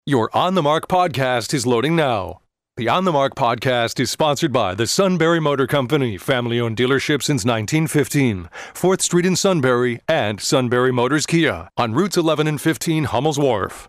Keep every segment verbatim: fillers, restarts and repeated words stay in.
Your On the Mark podcast is loading now. The On the Mark podcast is sponsored by the Sunbury Motor Company, family-owned dealership since nineteen fifteen, fourth Street in Sunbury, and Sunbury Motors Kia on routes eleven and fifteen Hummel's Wharf.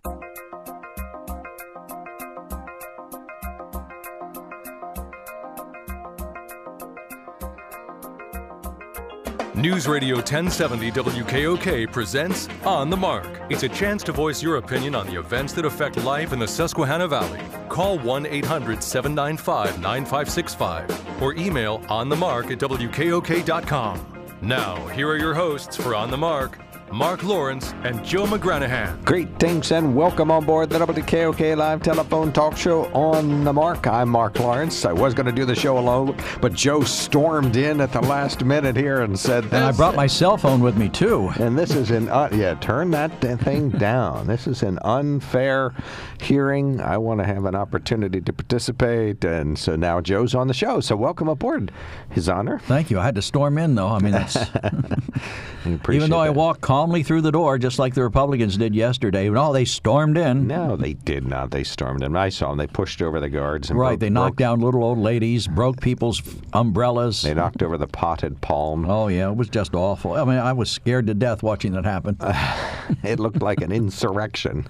News Radio ten seventy W K O K presents On the Mark. It's a chance to voice your opinion on the events that affect life in the Susquehanna Valley. Call one eight hundred seven nine five nine five six five or email onthemark at W K O K dot com. Now, here are your hosts for On the Mark, Mark Lawrence and Joe McGranahan. Greetings and welcome on board the W K O K live telephone talk show On the Mark. I'm Mark Lawrence. I was going to do the show alone, but Joe stormed in at the last minute here and said this. And I brought my cell phone with me, too. And this is an, uh, yeah, turn that thing down. This is an unfair hearing. I want to have an opportunity to participate. And so now Joe's on the show. So welcome aboard, His Honor. Thank you. I had to storm in, though. I mean, that's even though I that. walked calmly through the door, just like the Republicans did yesterday. No, they stormed in. No, they did not. They stormed in. I saw them. They pushed over the guards. And right. broke, they knocked broke, down little old ladies, broke people's umbrellas. They knocked over the potted palm. Oh, yeah. It was just awful. I mean, I was scared to death watching that happen. Uh, it looked like an insurrection.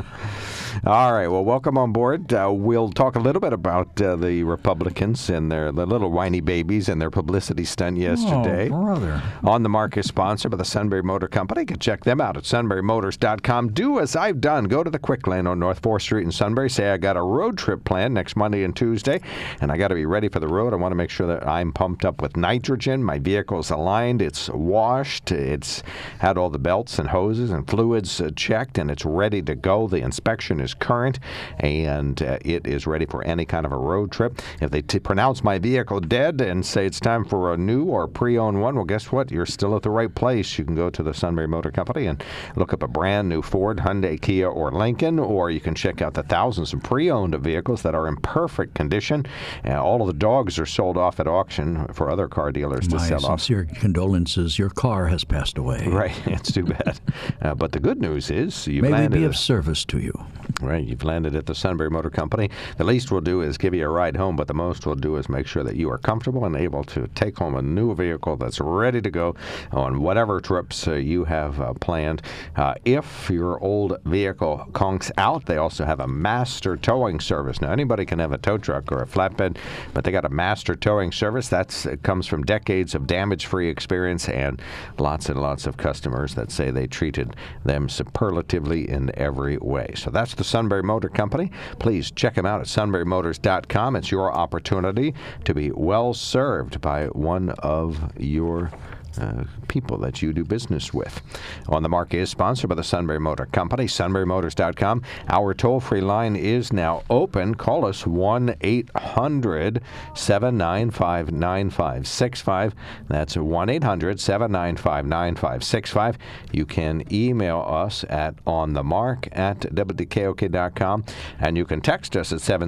All right. Well, welcome on board. Uh, we'll talk a little bit about uh, the Republicans and their the little whiny babies and their publicity stunt yesterday. Oh, brother. On the Mark is sponsored by the Sunbury Motor Company. You can check them out at sunbury motors dot com. Do as I've done. Go to the Quick Lane on North fourth Street in Sunbury. Say, I got a road trip planned next Monday and Tuesday, and I got to be ready for the road. I want to make sure that I'm pumped up with nitrogen. My vehicle's aligned. It's washed. It's had all the belts and hoses and fluids uh, checked, and it's ready to go. The inspection is current, and uh, it is ready for any kind of a road trip. If they t- pronounce my vehicle dead and say it's time for a new or pre-owned one, well, guess what? You're still at the right place. You can go to the Sunbury Motor Company and look up a brand new Ford, Hyundai, Kia, or Lincoln, or you can check out the thousands of pre-owned vehicles that are in perfect condition. Uh, all of the dogs are sold off at auction for other car dealers to My sell off. sincere condolences. Your car has passed away. Right. It's too bad. Uh, but the good news is you've May we landed be at, of service to you. Right. You've landed at the Sunbury Motor Company. The least we'll do is give you a ride home, but the most we'll do is make sure that you are comfortable and able to take home a new vehicle that's ready to go on whatever trips uh, you have uh, planned. Uh, if your old vehicle conks out, they also have a master towing service. Now, anybody can have a tow truck or a flatbed, but they got a master towing service. That's it comes from decades of damage-free experience and lots and lots of customers that say they treated them superlatively in every way. So that's the Sunbury Motor Company. Please check them out at sunbury motors dot com. It's your opportunity to be well served by one of your Uh, people that you do business with. On the Mark is sponsored by the Sunbury Motor Company, sunbury motors dot com. Our toll-free line is now open. Call us one eight hundred seven nine five nine five six five. That's one eight hundred seven nine five nine five six five. You can email us at onthemark at W K O K dot com, and you can text us at seven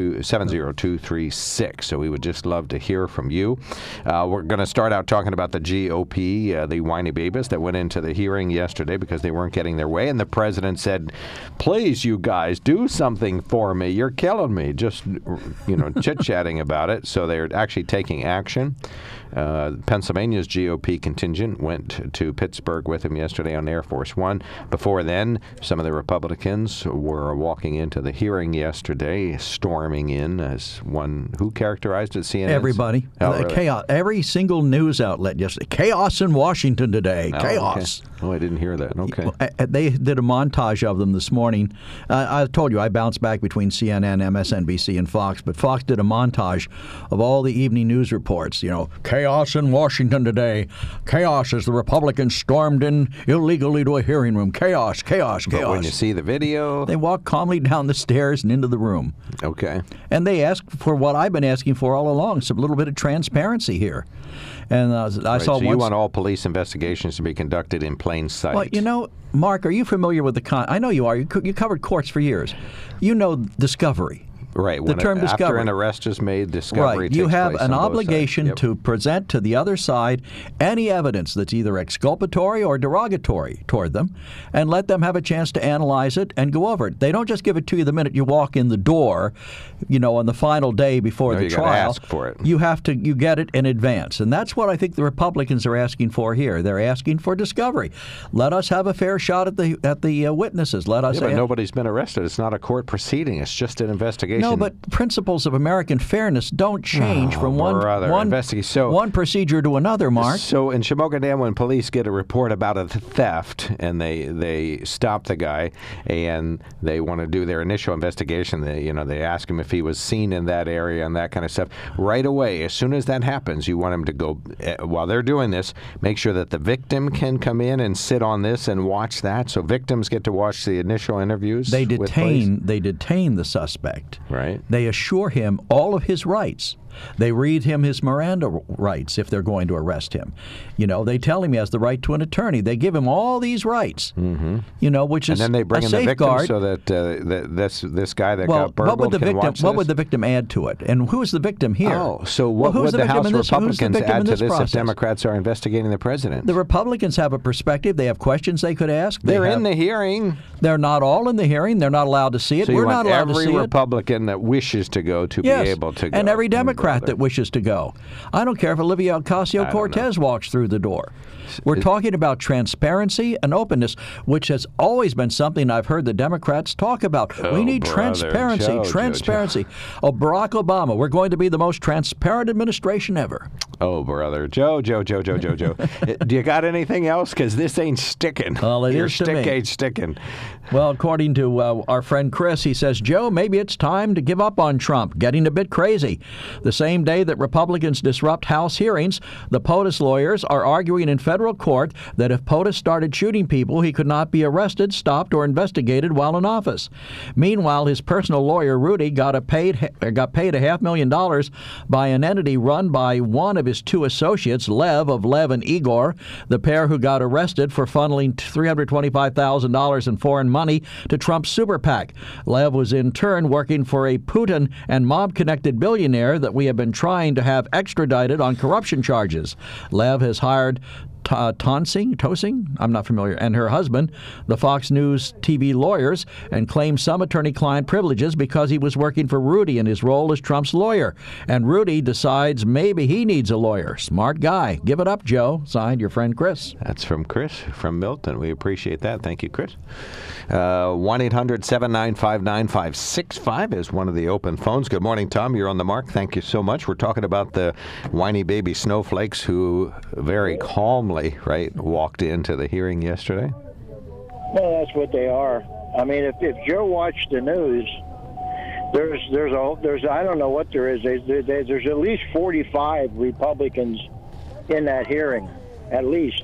zero two three six. So we would just love to hear from you. Uh, we're going to start out talking about the G O P, uh, the whiny babies that went into the hearing yesterday because they weren't getting their way. And the president said, please, you guys, do something for me. You're killing me. Just, you know, chit-chatting about it. So they're actually taking action. Uh, Pennsylvania's G O P contingent went to Pittsburgh with him yesterday on Air Force One. Before then, some of the Republicans were walking into the hearing yesterday, storming in as one who characterized it, C N N? Everybody. Oh, uh, really? Chaos. Every single news outlet yesterday. Chaos in Washington today. Oh, Chaos. Okay. Oh, I didn't hear that. Okay. They did a montage of them this morning. Uh, I told you I bounced back between C N N, M S N B C, and Fox, but Fox did a montage of all the evening news reports. You know, chaos in Washington today. Chaos as the Republicans stormed in illegally to a hearing room. Chaos, chaos, chaos. But when you see the video... They walked calmly down the stairs and into the room. Okay. And they asked for what I've been asking for all along, some little bit of transparency here. And uh, I right, saw so once, you want all police investigations to be conducted in plain sight. Well, you know, Mark, are you familiar with the con? I know you are. You, co- you covered courts for years. You know discovery. Right. The when term it, discovery. After an arrest is made, discovery Right. takes You have place an on both obligation sides. Yep. to present to the other side any evidence that's either exculpatory or derogatory toward them, and let them have a chance to analyze it and go over it. They don't just give it to you the minute you walk in the door, you know, on the final day before No, the you gotta trial. ask for it. You have to you get it in advance, and that's what I think the Republicans are asking for here. They're asking for discovery. Let us have a fair shot at the at the uh, witnesses. Let us. Yeah, but a- nobody's been arrested. It's not a court proceeding. It's just an investigation. No, but principles of American fairness don't change Oh, from one brother, one, investigate- so- one procedure to another, Mark. So in Shamokin Dam, when police get a report about a theft and they they stop the guy and they want to do their initial investigation, they you know they ask him if he was seen in that area and that kind of stuff. Right away, as soon as that happens, you want him to go uh, while they're doing this. Make sure that the victim can come in and sit on this and watch that. So victims get to watch the initial interviews. They with police. detain they detain the suspect. Right. They assure him all of his rights. They read him his Miranda rights if they're going to arrest him. You know, they tell him he has the right to an attorney. They give him all these rights. Mm-hmm. You know, which is And then they bring a in the victim safeguard. so that, uh, that this this guy that well, got burgled what would the can victim watch what this? would the victim add to it? And who's the victim here? Oh, so Well, what who's would the the, victim House in this, who's the Republicans victim add in to this this process? if Democrats are investigating the president? The Republicans have a perspective. They have questions they could ask. They They're have, in the hearing. They're not all in the hearing. They're not allowed to see it. So you We're want not allowed to every see it. Republican that wishes to go to Yes, be able to go. and every Mm, Democrat brother. that wishes to go. I don't care if Olivia Ocasio-Cortez walks through the door. We're talking about transparency and openness, which has always been something I've heard the Democrats talk about. Oh, we need brother, transparency, Joe, Joe, transparency. Oh, Barack Obama, we're going to be the most transparent administration ever. Oh, brother. Joe, Joe, Joe, Joe, Joe, Joe. Do you got anything else? Because this ain't sticking. Well, it Your is to stick me. ain't sticking. Well, according to uh, our friend Chris, he says, Joe, maybe it's time to give up on Trump, getting a bit crazy. The same day that Republicans disrupt House hearings, the POTUS lawyers are arguing in federal court that if POTUS started shooting people, he could not be arrested, stopped, or investigated while in office. Meanwhile, his personal lawyer, Rudy, got, a paid, got paid a half million dollars by an entity run by one of his two associates, Lev of Lev and Igor, the pair who got arrested for funneling three hundred twenty-five thousand dollars in foreign money to Trump's super PAC. Lev was in turn working for a Putin and mob-connected billionaire that we have been trying to have extradited on corruption charges. Lev has hired Uh, Tonsing, Tosing, I'm not familiar, and her husband, the Fox News T V lawyers, and claimed some attorney-client privileges because he was working for Rudy in his role as Trump's lawyer. And Rudy decides maybe he needs a lawyer. Smart guy. Give it up, Joe. Signed, your friend Chris. That's from Chris from Milton. We appreciate that. Thank you, Chris. Uh, one eight hundred seven nine five nine five six five is one of the open phones. Good morning, Tom. You're on the mark. Thank you so much. We're talking about the whiny baby snowflakes who very calmly, right, walked into the hearing yesterday. Well, that's what they are. I mean, if, if Joe watched the news, there's there's a there's I don't know what there is. There's, there's at least forty-five Republicans in that hearing, at least,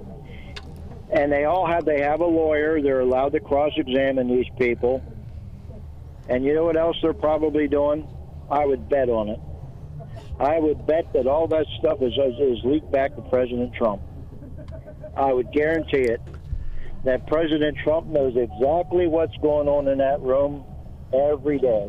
and they all have they have a lawyer. They're allowed to cross-examine these people, and you know what else they're probably doing? I would bet on it. I would bet that all that stuff is is leaked back to President Trump. I would guarantee it that President Trump knows exactly what's going on in that room every day.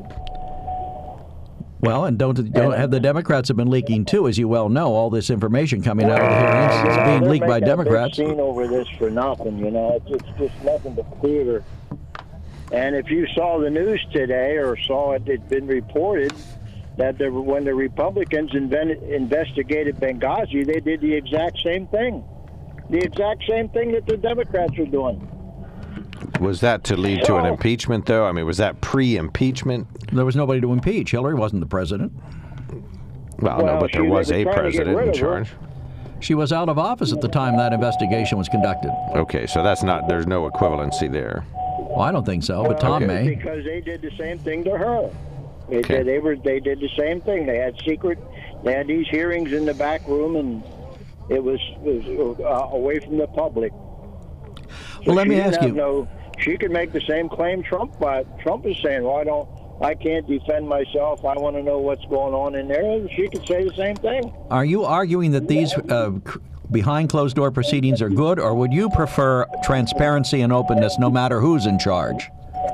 Well, and don't, don't have the Democrats have been leaking too, as you well know, all this information coming out of the hearings. It's being They're leaked by making a big Democrats. scene over this for nothing, you know. It's, it's just nothing but theater. And if you saw the news today or saw it, it's been reported that the, when the Republicans invented, investigated Benghazi, they did the exact same thing. The exact same thing that the Democrats are doing. Was that to lead to an So- impeachment, though? I mean, was that pre-impeachment? There was nobody to impeach. Hillary wasn't the president. Well, no, Well, but there she- was they a were trying to get president in rid of her. charge. She was out of office at the time that investigation was conducted. Okay, so that's not. There's no equivalency there. Well, I don't think so, but Tom Okay. may. Because they did the same thing to her. They, Okay. they were they did the same thing. They had secret. They had these hearings in the back room, and it was, was uh, away from the public. So Well, let she me didn't ask have you. No, she could make the same claim Trump, but Trump is saying, "Well, I don't. I can't defend myself. I want to know what's going on in there." And she could say the same thing. Are you arguing that these uh, c- behind closed door proceedings are good, or would you prefer transparency and openness no matter who's in charge?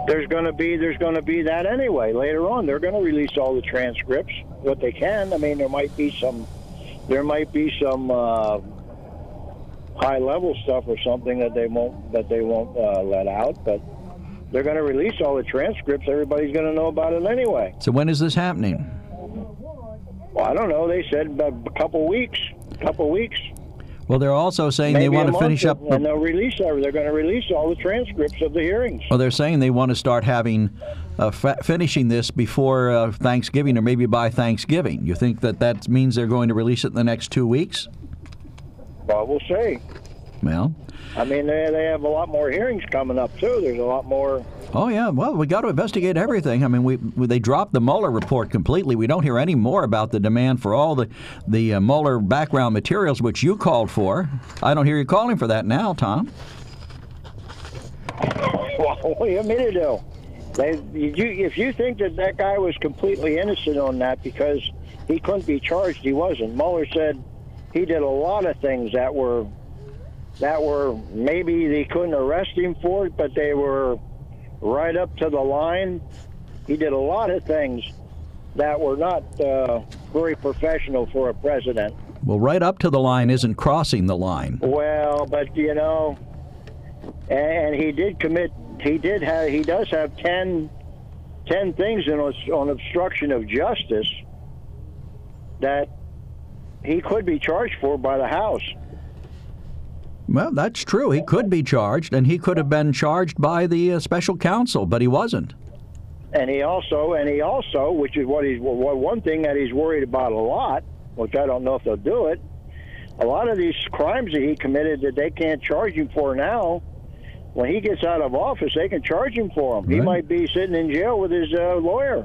there's going to be there's going to be that anyway. Later on, they're going to release all the transcripts, what they can. I mean, there might be some there might be some uh, high level stuff or something that they won't that they won't uh, let out, but they're going to release all the transcripts. Everybody's going to know about it anyway. So when is this happening? Well, I don't know. They said a couple weeks. A couple weeks. Well, they're also saying Maybe they want a to month, finish up. and they'll release. They're going to release all the transcripts of the hearings. Well, they're saying they want to start having uh, fa- finishing this before uh, Thanksgiving, or maybe by Thanksgiving. You think that that means they're going to release it in the next two weeks? Well, we'll see. Well, I mean, they they have a lot more hearings coming up too. There's a lot more. oh yeah. Well, we got to investigate everything. I mean, we, we they dropped the Mueller report completely. We don't hear any more about the demand for all the the uh, Mueller background materials, which you called for. I don't hear you calling for that now, Tom. Well, what do you mean to do? They, you, if you think that that guy was completely innocent on that because he couldn't be charged, he wasn't. Mueller said he did a lot of things that were that were maybe they couldn't arrest him for it, but they were right up to the line. He did a lot of things that were not uh, very professional for a president. Well, right up to the line isn't crossing the line. Well, but you know, and he did commit. He did have. He does have ten, ten things in, on obstruction of justice that he could be charged for by the House. Well, that's true. He could be charged, and he could have been charged by the uh, special counsel, but he wasn't. And he also, and he also, which is what he's well, one thing that he's worried about a lot, which I don't know if they'll do it. A lot of these crimes that he committed that they can't charge him for now, when he gets out of office, they can charge him for them. Right. He might be sitting in jail with his uh, lawyer.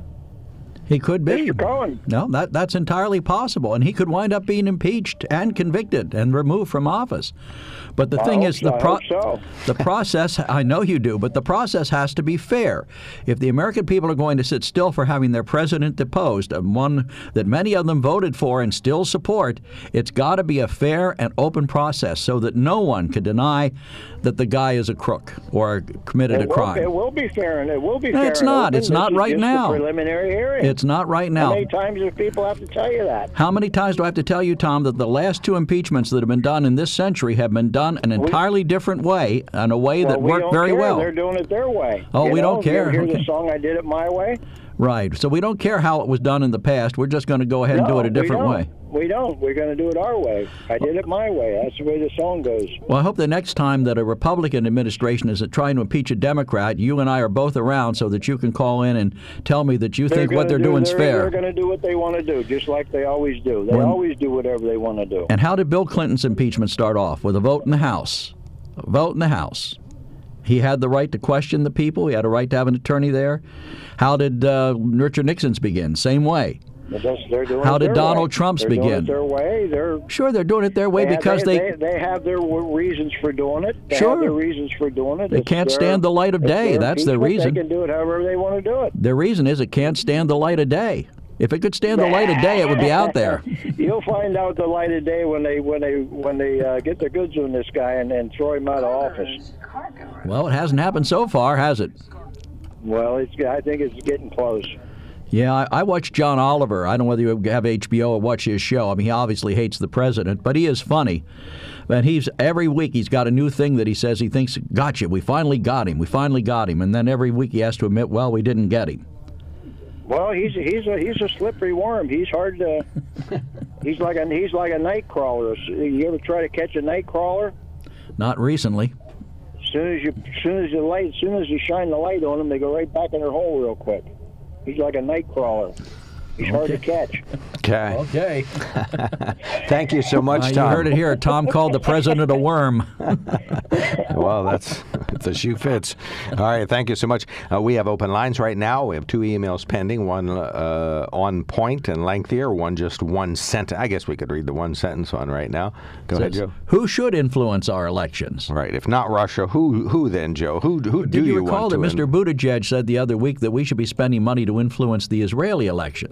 He could be. Mister Cohen. No, that that's entirely possible, and he could wind up being impeached and convicted and removed from office. But the I thing hope, is, the I pro- hope so. the process. I know you do, but the process has to be fair. If the American people are going to sit still for having their president deposed, and one that many of them voted for and still support, it's got to be a fair and open process, so that no one can deny that the guy is a crook or committed it a will, crime. It will be fair, and it will be No, fair. it's and not. open. It's not This is right just now. A preliminary hearing. It's not right now. How many times do people have to tell you that? How many times do I have to tell you, Tom, that the last two impeachments that have been done in this century have been done an entirely different way, and a way well, that we worked don't very care. well? They're doing it their way. Oh, you we know? don't care. You ever hear Okay. the song "I Did It My Way"? Right. So we don't care how it was done in the past. We're just going to go ahead and no, do it a different we don't. way. We don't. We're going to do it our way. I did it my way. That's the way the song goes. Well, I hope the next time that a Republican administration is trying to impeach a Democrat, you and I are both around so that you can call in and tell me that you They're think what they're do, doing is they're, fair. They're going to do what they want to do, just like they always do. They When- always do whatever they want to do. And how did Bill Clinton's impeachment start off? With a vote in the House. A vote in the House. He had the right to question the people. He had a right to have an attorney there. How did uh, Richard Nixon's begin? Same way. But that's- they're doing How it did their Donald way. Trump's they're begin? Doing it their way. They're Sure, they're doing it their way they, because they, they, they they have their w- reasons for doing it. They Sure. have their reasons for doing it. They It's can't their- stand the light of it's day. That's their impeachment. reason. They can do it however they want to do it. their reason is it can't stand the light of day. If it could stand the light of day, it would be out there. You'll find out the light of day when they when they when they uh, get their goods on this guy and, and throw him out of office. Well, it hasn't happened so far, has it? Well, it's I think it's getting close. Yeah, I, I watched John Oliver. I don't know whether you have H B O or watch his show. I mean, he obviously hates the president, but he is funny. And he's every week he's got a new thing that he says he thinks, gotcha, we finally got him, we finally got him. And then every week he has to admit, well, we didn't get him. Well, he's he's a he's a slippery worm. He's hard to. he's like a he's like a night crawler. You ever try to catch a night crawler? Not recently. As soon as you as soon as you light, as soon as you shine the light on them, they go right back in their hole real quick. He's like a night crawler. He's hard to catch. Okay. Okay. Thank you so much, Uh, you Tom. heard it here. Tom called the president a worm. Well, that's if the shoe fits. All right, thank you so much. Uh, we have open lines right now. We have two emails pending, one uh, on point and lengthier, one just one sentence. I guess we could read the one sentence one right now. Go ahead, Joe. Who should influence our elections? Right. If not Russia, who who then, Joe? Who who do Did you you recall want that to Mister in- Buttigieg said the other week that we should be spending money to influence the Israeli elections?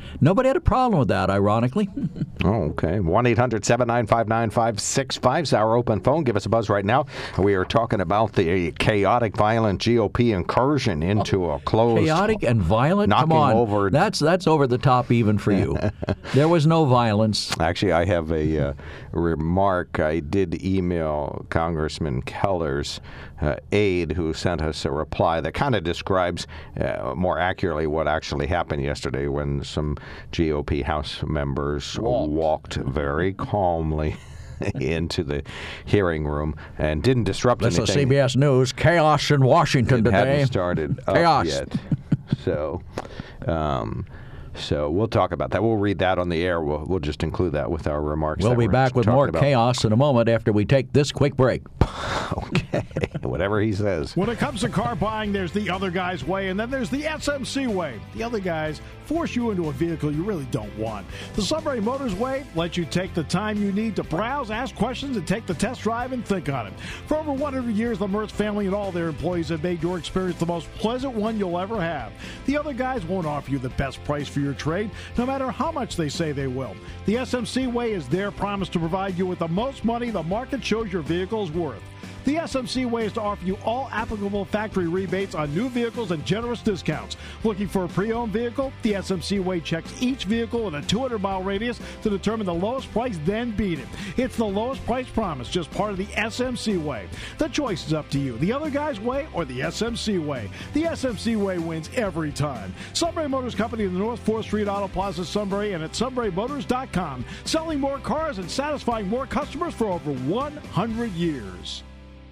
Nobody had a problem with that, ironically. Oh, okay. one eight hundred seven nine five nine five six five is our open phone. Give us a buzz right now. We are talking about the chaotic, violent G O P incursion into a closed... Chaotic and violent? Knocking Come on. over... That's, that's over the top even for you. There was no violence. Actually, I have a uh, remark. I did email Congressman Keller's uh, aide, who sent us a reply that kind of describes uh, more accurately what actually happened yesterday when some G O P House members walked, walked very calmly into the hearing room and didn't disrupt This anything. This is C B S News. Chaos in Washington it today. It hadn't started up Chaos. yet. So... Um, So we'll talk about that. We'll read that on the air. We'll, we'll just include that with our remarks. We'll be back with more about. chaos in a moment after we take this quick break. Okay. Whatever he says. When it comes to car buying, there's the other guy's way, and then there's the S M C way. The other guys force you into a vehicle you really don't want. The Sunbury Motors way lets you take the time you need to browse, ask questions, and take the test drive and think on it. For over one hundred years, the Mertz family and all their employees have made your experience the most pleasant one you'll ever have. The other guys won't offer you the best price for your trade, no matter how much they say they will. The S M C way is their promise to provide you with the most money the market shows your vehicle is worth. The S M C way is to offer you all applicable factory rebates on new vehicles and generous discounts. Looking for a pre-owned vehicle? The S M C way checks each vehicle in a two hundred mile radius to determine the lowest price, then beat it. It's the lowest price promise, just part of the S M C way. The choice is up to you. The other guy's way or the S M C way. The S M C way wins every time. Sunbury Motors Company in the North fourth Street Auto Plaza, Sunbury, and at sunbury motors dot com. Selling more cars and satisfying more customers for over one hundred years.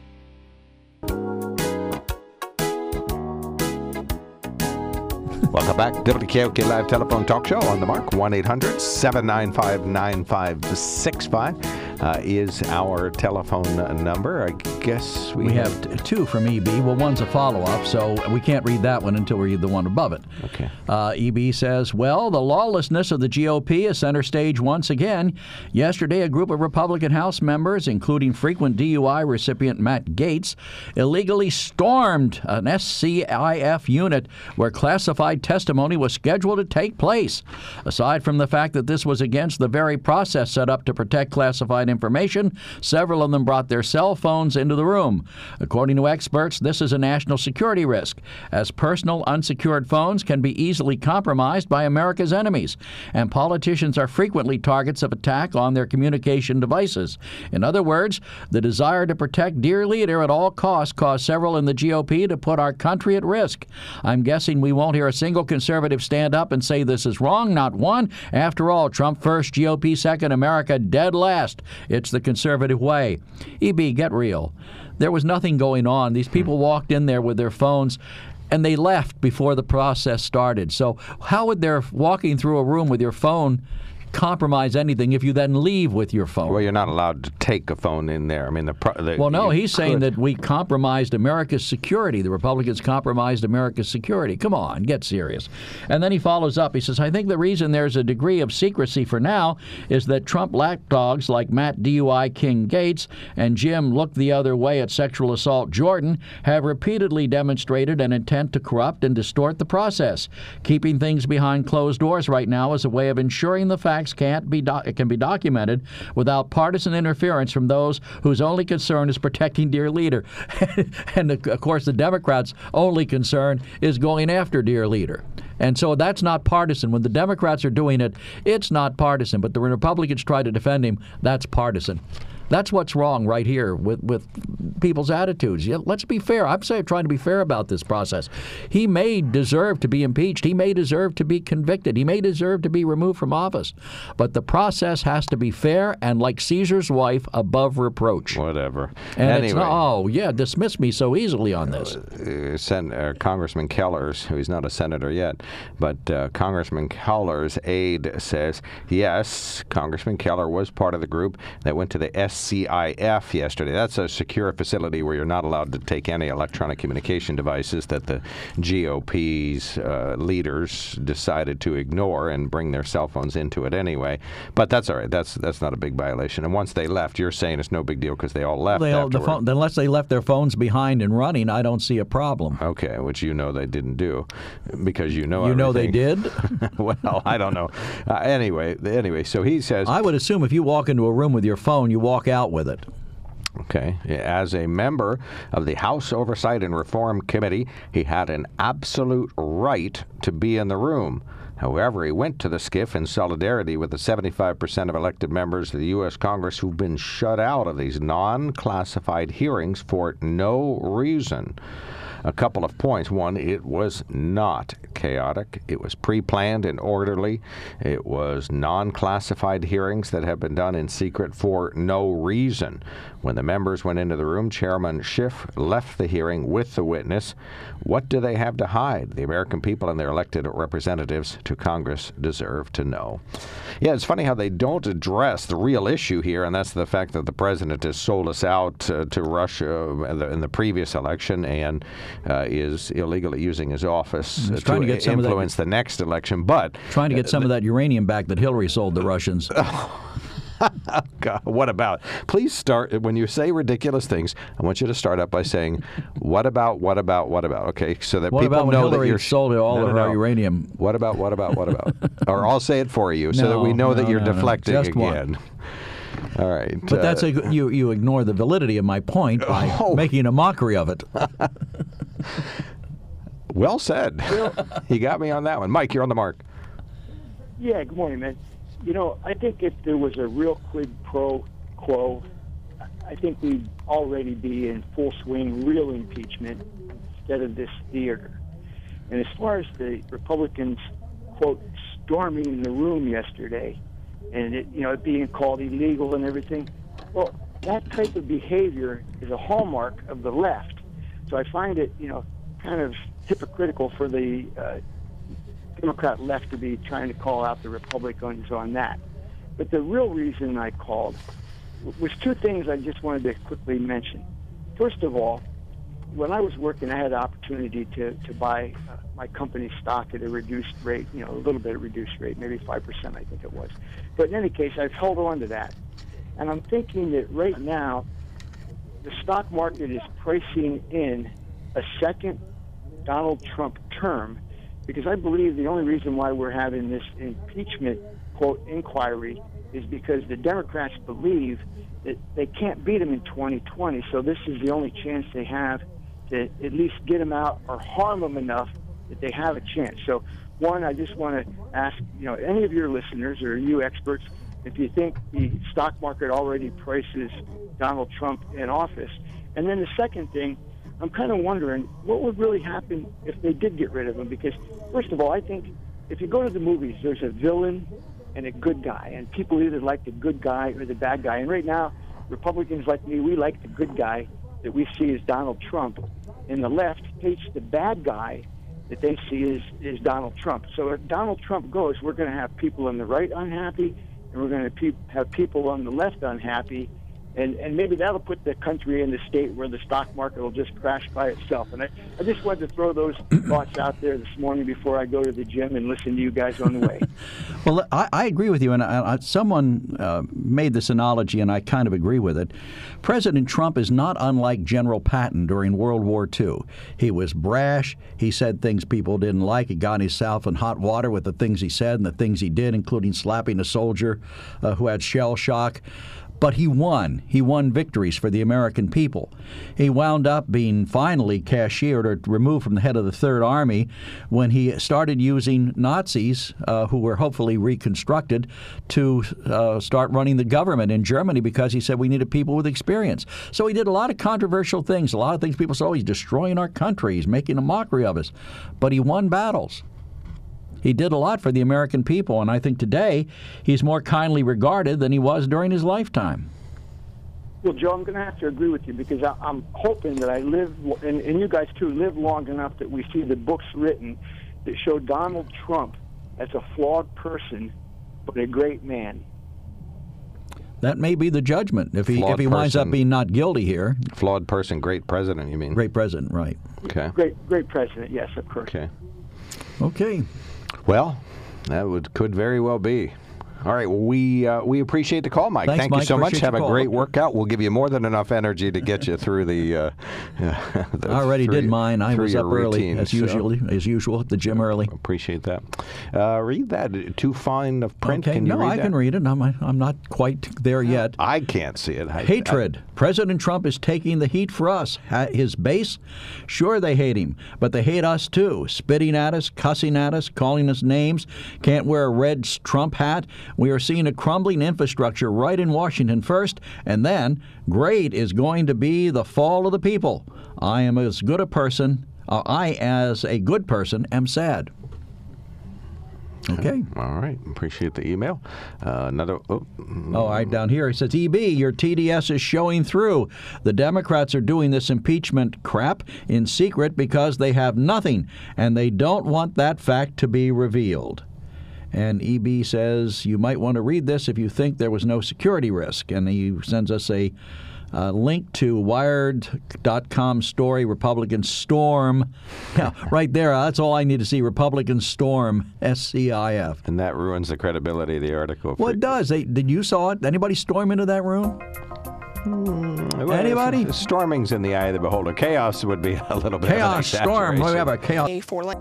Welcome back. W K O K Live Telephone Talk Show on the mark. one eight hundred seven nine five nine five six five uh, is our telephone number. I guess we, we have... have t- two from E B. Well, one's a follow-up, so we can't read that one until we read the one above it. Okay. Uh, E B says, well, the lawlessness of the G O P is center stage once again. Yesterday, a group of Republican House members, including frequent D U I recipient Matt Gaetz, illegally stormed an S C I F unit where classified testimony was scheduled to take place. Aside from the fact that this was against the very process set up to protect classified information, several of them brought their cell phones into the room. According to experts, this is a national security risk, as personal unsecured phones can be easily compromised by America's enemies, and politicians are frequently targets of attack on their communication devices. In other words, the desire to protect dear leader at all costs caused several in the G O P to put our country at risk. I'm guessing we won't hear a single conservative stand up and say this is wrong, not one. After all, Trump first, G O P second, America dead last. It's the conservative way. E B, get real. There was nothing going on. These people walked in there with their phones, and they left before the process started. So how would their walking through a room with your phone compromise anything if you then leave with your phone? Well, you're not allowed to take a phone in there. I mean, the, the well, no, he's could. saying that we compromised America's security. The Republicans compromised America's security. Come on, get serious. And then he follows up. He says, I think the reason there's a degree of secrecy for now is that Trump lapdogs like Matt D U I King Gaetz and Jim Look the Other Way at Sexual Assault Jordan have repeatedly demonstrated an intent to corrupt and distort the process. Keeping things behind closed doors right now is a way of ensuring the fact can't be do- can be documented without partisan interference from those whose only concern is protecting dear leader. And of course, the Democrats' only concern is going after dear leader. And so that's not partisan. When the Democrats are doing it, it's not partisan. But the Republicans try to defend him, that's partisan. That's what's wrong right here with, with people's attitudes. Yeah, let's be fair. I'm saying trying to be fair about this process. He may deserve to be impeached. He may deserve to be convicted. He may deserve to be removed from office. But the process has to be fair and, like Caesar's wife, above reproach. Whatever. And anyway, it's not, oh, yeah, dismiss me so easily on this. Uh, Sen- uh, Congressman Keller's, who is not a senator yet, but uh, Congressman Keller's aide says, yes, Congressman Keller was part of the group that went to the S C I F yesterday. That's a secure facility where you're not allowed to take any electronic communication devices that the G O P's uh, leaders decided to ignore and bring their cell phones into it anyway. But that's all right. That's that's not a big violation. And once they left, you're saying it's no big deal because they all left they all, the phone, unless they left their phones behind and running, I don't see a problem. Okay, which you know they didn't do because you know You everything. know they did? Well, I don't know. Uh, anyway, anyway, so he says... I would assume if you walk into a room with your phone, you walk out with it. Okay. As a member of the House Oversight and Reform Committee, he had an absolute right to be in the room. However, he went to the skiff in solidarity with the seventy-five percent of elected members of the U S Congress who've been shut out of these non-classified hearings for no reason. A couple of points. One, it was not chaotic. It was pre-planned and orderly. It was non-classified hearings that have been done in secret for no reason. When the members went into the room, Chairman Schiff left the hearing with the witness. What do they have to hide? The American people and their elected representatives to Congress deserve to know. Yeah, it's funny how they don't address the real issue here, and that's the fact that the president has sold us out uh, to Russia in the, in the previous election and uh, is illegally using his office uh, to, to influence the next election. But trying to get some uh, of that uranium back that Hillary sold the Russians. God, what about? Please start, when you say ridiculous things, I want you to start up by saying, what about, what about, what about? Okay, so that what people about when know Hillary that you're... sold all no, of no, our no. uranium? What about, what about, what about? Or I'll say it for you so no, that we know no, that you're no, deflecting no, just again. One. All right. But uh, that's a, you, you ignore the validity of my point by oh. making a mockery of it. Well said. He got me on that one. Mike, you're on the mark. Yeah, good morning, man. You know, I think if there was a real quid pro quo, I think we'd already be in full swing, real impeachment instead of this theater. And as far as the Republicans, quote, storming the room yesterday, and it, you know, it being called illegal and everything, well, that type of behavior is a hallmark of the left. So I find it, you know, kind of hypocritical for the uh, Democrat left to be trying to call out the Republicans on that. But the real reason I called was two things I just wanted to quickly mention. First of all, when I was working, I had the opportunity to, to buy uh, my company's stock at a reduced rate, you know, a little bit of reduced rate, maybe five percent, I think it was. But in any case, I've held on to that. And I'm thinking that right now, the stock market is pricing in a second Donald Trump term, because I believe the only reason why we're having this impeachment, quote, inquiry is because the Democrats believe that they can't beat him in twenty twenty, so this is the only chance they have to at least get him out or harm him enough that they have a chance. So, one, I just want to ask, you know, any of your listeners or you experts, if you think the stock market already prices Donald Trump in office. And then the second thing, I'm kind of wondering what would really happen if they did get rid of him. Because, first of all, I think if you go to the movies, there's a villain and a good guy. And people either like the good guy or the bad guy. And right now, Republicans like me, we like the good guy that we see as Donald Trump. And the left hates the bad guy that they see as, as Donald Trump. So if Donald Trump goes, we're going to have people on the right unhappy, and we're going to pe- have people on the left unhappy. And, and maybe that'll put the country in the state where the stock market will just crash by itself. And I, I just wanted to throw those thoughts out there this morning before I go to the gym and listen to you guys on the way. Well, I, I agree with you. And I, I, someone uh, made this analogy, and I kind of agree with it. President Trump is not unlike General Patton during World War Two. He was brash. He said things people didn't like. He got himself in hot water with the things he said and the things he did, including slapping a soldier uh, who had shell shock. But he won. He won victories for the American people. He wound up being finally cashiered or removed from the head of the Third Army when he started using Nazis, uh, who were hopefully reconstructed, to uh, start running the government in Germany because he said we needed people with experience. So he did a lot of controversial things, a lot of things people said, oh, he's destroying our country, he's making a mockery of us. But he won battles. He did a lot for the American people, and I think today he's more kindly regarded than he was during his lifetime. Well, Joe, I'm going to have to agree with you because I, I'm hoping that I live, and, and you guys too, live long enough that we see the books written that show Donald Trump as a flawed person, but a great man. That may be the judgment if he Flawed if he winds person. up being not guilty here. Flawed person, great president, you mean? Great president, right. Okay. Great, great president, yes, of course. Okay. Okay. Well, that would could very well be. All right, well, we uh, we appreciate the call, Mike. Thanks, Thank Mike. you so much. Appreciate Have your a call. great workout. We'll give you more than enough energy to get you through the. Uh, the I already through, did mine. I through was your up early, routine, as so usual, as usual, at the gym early. Appreciate that. Uh, read that. Too fine of print. Okay, Can you no, read I that? can read it. I'm, I'm not quite there yet. I can't see it. I, Hatred. President Trump is taking the heat for us. Ha- His base? Sure, they hate him, but they hate us too. Spitting at us, cussing at us, calling us names. Can't wear a red Trump hat. We are seeing a crumbling infrastructure right in Washington first, and then great is going to be the fall of the people. I am as good a person. Uh, I, as a good person, am sad. Okay. All right. Appreciate the email. Uh, another. Oh, Oh, right down here. He says, E B, your T D S is showing through. The Democrats are doing this impeachment crap in secret because they have nothing, and they don't want that fact to be revealed. And E B says, you might want to read this if you think there was no security risk. And he sends us a uh, link to Wired dot com story, Republican Storm. Yeah, right there. That's all I need to see, Republican Storm, S C I F. and that ruins the credibility of the article. Well, it does. They, did you saw it? Anybody storm into that room? Well, Anybody? if- if Storming's in the eye of the beholder. Chaos would be a little bit Chaos, of an storm, exaggeration. whatever. Chaos. A four lane.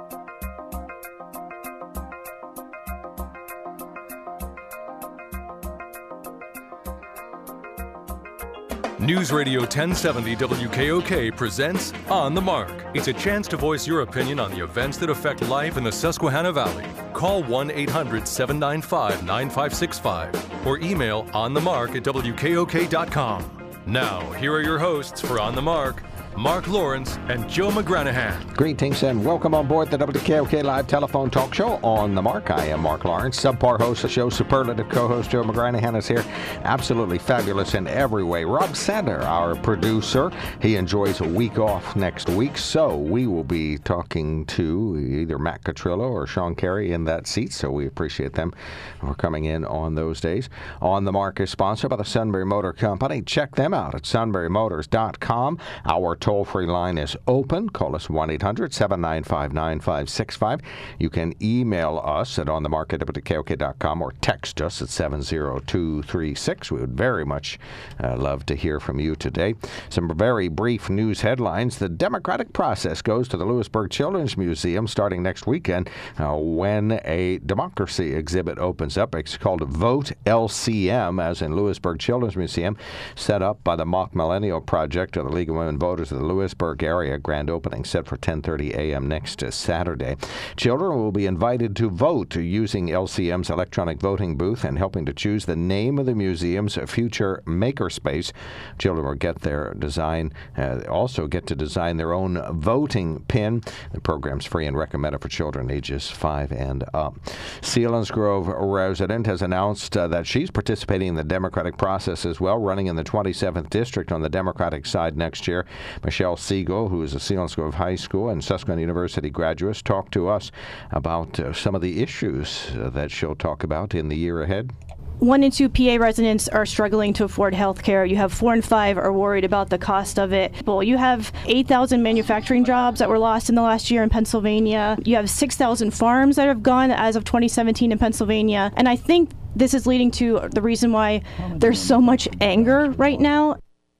News Radio ten seventy W K O K presents On the Mark. It's a chance to voice your opinion on the events that affect life in the Susquehanna Valley. Call one eight hundred seven nine five nine five six five or email onthemark at W K O K dot com. Now, here are your hosts for On the Mark, Mark Lawrence and Joe McGranahan. Greetings and welcome on board the W K O K Live Telephone Talk Show On the Mark. I am Mark Lawrence, subpar host of the show, superlative co-host Joe McGranahan is here. Absolutely fabulous in every way. Rob Sander, our producer, he enjoys a week off next week, so we will be talking to either Matt Catrillo or Sean Carey in that seat, so we appreciate them for coming in on those days. On the Mark is sponsored by the Sunbury Motor Company. Check them out at sunbury motors dot com. Our toll-free line is open. Call us one eight hundred seven nine five nine five six five. You can email us at onthemark at W K O K dot com or text us at seven zero two three six. We would very much uh, love to hear from you today. Some very brief news headlines. The democratic process goes to the Lewisburg Children's Museum starting next weekend uh, when a democracy exhibit opens up. It's called Vote L C M, as in Lewisburg Children's Museum, set up by the Mock Millennial Project of the League of Women Voters of the Lewisburg area. Grand opening set for ten thirty a.m. next Saturday. Children will be invited to vote using L C M's electronic voting booth and helping to choose the name of the museum's future makerspace. Children will get their design, uh, also get to design their own voting pin. The program's free and recommended for children ages five and up. Selinsgrove resident has announced uh, that she's participating in the democratic process as well, running in the twenty-seventh district on the Democratic side next year. Michelle Siegel, who is a Selinsgrove High School and Susquehanna University graduate, talked to us about uh, some of the issues uh, that she'll talk about in the year ahead. One in two P A residents are struggling to afford health care. You have four in five are worried about the cost of it. Well, you have eight thousand manufacturing jobs that were lost in the last year in Pennsylvania. You have six thousand farms that have gone as of twenty seventeen in Pennsylvania. And I think this is leading to the reason why there's so much anger right now.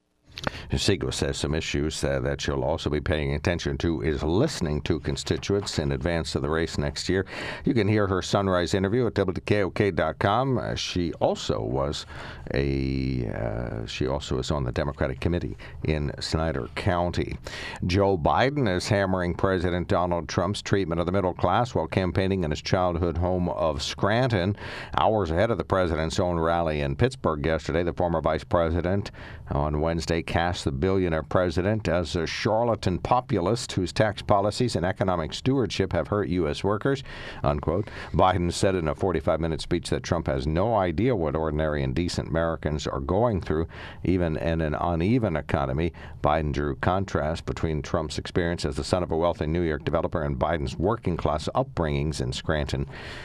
Siegel says some issues uh, that she'll also be paying attention to is listening to constituents in advance of the race next year. You can hear her Sunrise interview at W K O K dot com. Uh, she also was a uh, she also is on the Democratic committee in Snyder County. Joe Biden is hammering President Donald Trump's treatment of the middle class while campaigning in his childhood home of Scranton. Hours ahead of the president's own rally in Pittsburgh yesterday, the former vice president on Wednesday cast cast the billionaire president as a charlatan populist whose tax policies and economic stewardship have hurt U S workers, unquote. Biden said in a forty-five minute speech that Trump has no idea what ordinary and decent Americans are going through, even in an uneven economy. Biden drew contrast between Trump's experience as the son of a wealthy New York developer and Biden's working-class upbringings in Scranton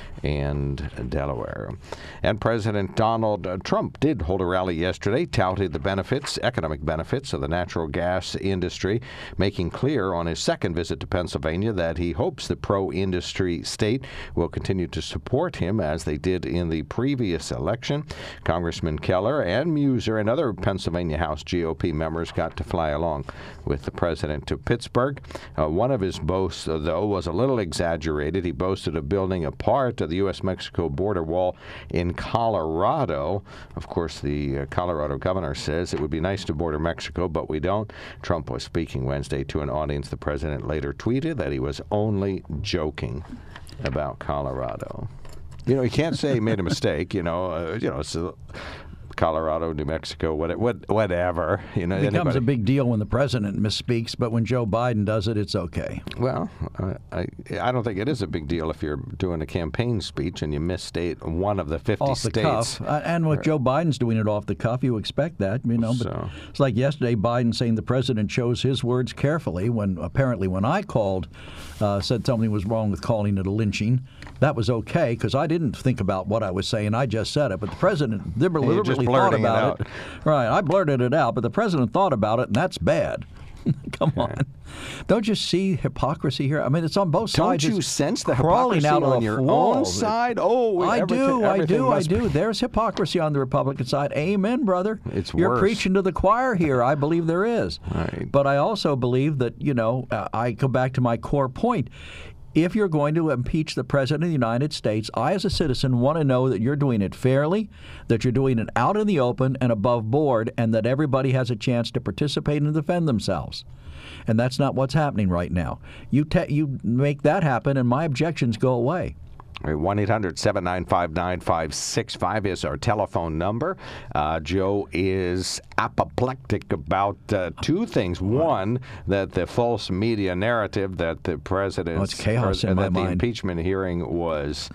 and Delaware. And President Donald Trump did hold a rally yesterday, touted the benefits, economic benefits of the natural gas industry, making clear on his second visit to Pennsylvania that he hopes the pro-industry state will continue to support him as they did in the previous election. Congressman Keller and Muser and other Pennsylvania House G O P members got to fly along with the president to Pittsburgh. Uh, one of his boasts, though, was a little exaggerated. He boasted of building a part of the U S Mexico border wall in Colorado. Of course, the uh, Colorado governor says it would be nice to border Mexico, but we don't. Trump was speaking Wednesday to an audience. The president later tweeted that he was only joking about Colorado. You know, he can't say he made a mistake. You know, uh, you know, so Colorado, New Mexico, what, what, whatever. You know, it becomes anybody. a big deal when the president misspeaks, but when Joe Biden does it, it's okay. Well, I, I, I don't think it is a big deal if you're doing a campaign speech and you misstate one of the fifty off the states. Cuff. Uh, and with Joe Biden's doing it off the cuff, you expect that, you know. But So. it's like yesterday, Biden saying the president chose his words carefully when apparently when I called, uh, said something was wrong with calling it a lynching. That was okay because I didn't think about what I was saying. I just said it. But the president deliberately thought about it. it. Right. I blurted it out, but the president thought about it, and that's bad. Come okay. on. Don't you see hypocrisy here? I mean, it's on both Don't sides. you it's sense the crawling hypocrisy out of on the your wall. own side? Oh, I do, I do, I do. Be... There's hypocrisy on the Republican side. Amen, brother. It's You're worse. preaching to the choir here. I believe there is. Right. But I also believe that, you know, uh, I go back to my core point. If you're going to impeach the President of the United States, I, as a citizen, want to know that you're doing it fairly, that you're doing it out in the open and above board, and that everybody has a chance to participate and defend themselves. And that's not what's happening right now. You te- you make that happen, and my objections go away. one eight hundred seven nine five nine five six five is our telephone number. Uh, Joe is apoplectic about uh, two things. One, that the false media narrative that the president's oh, it's chaos or, in my that the mind. impeachment hearing was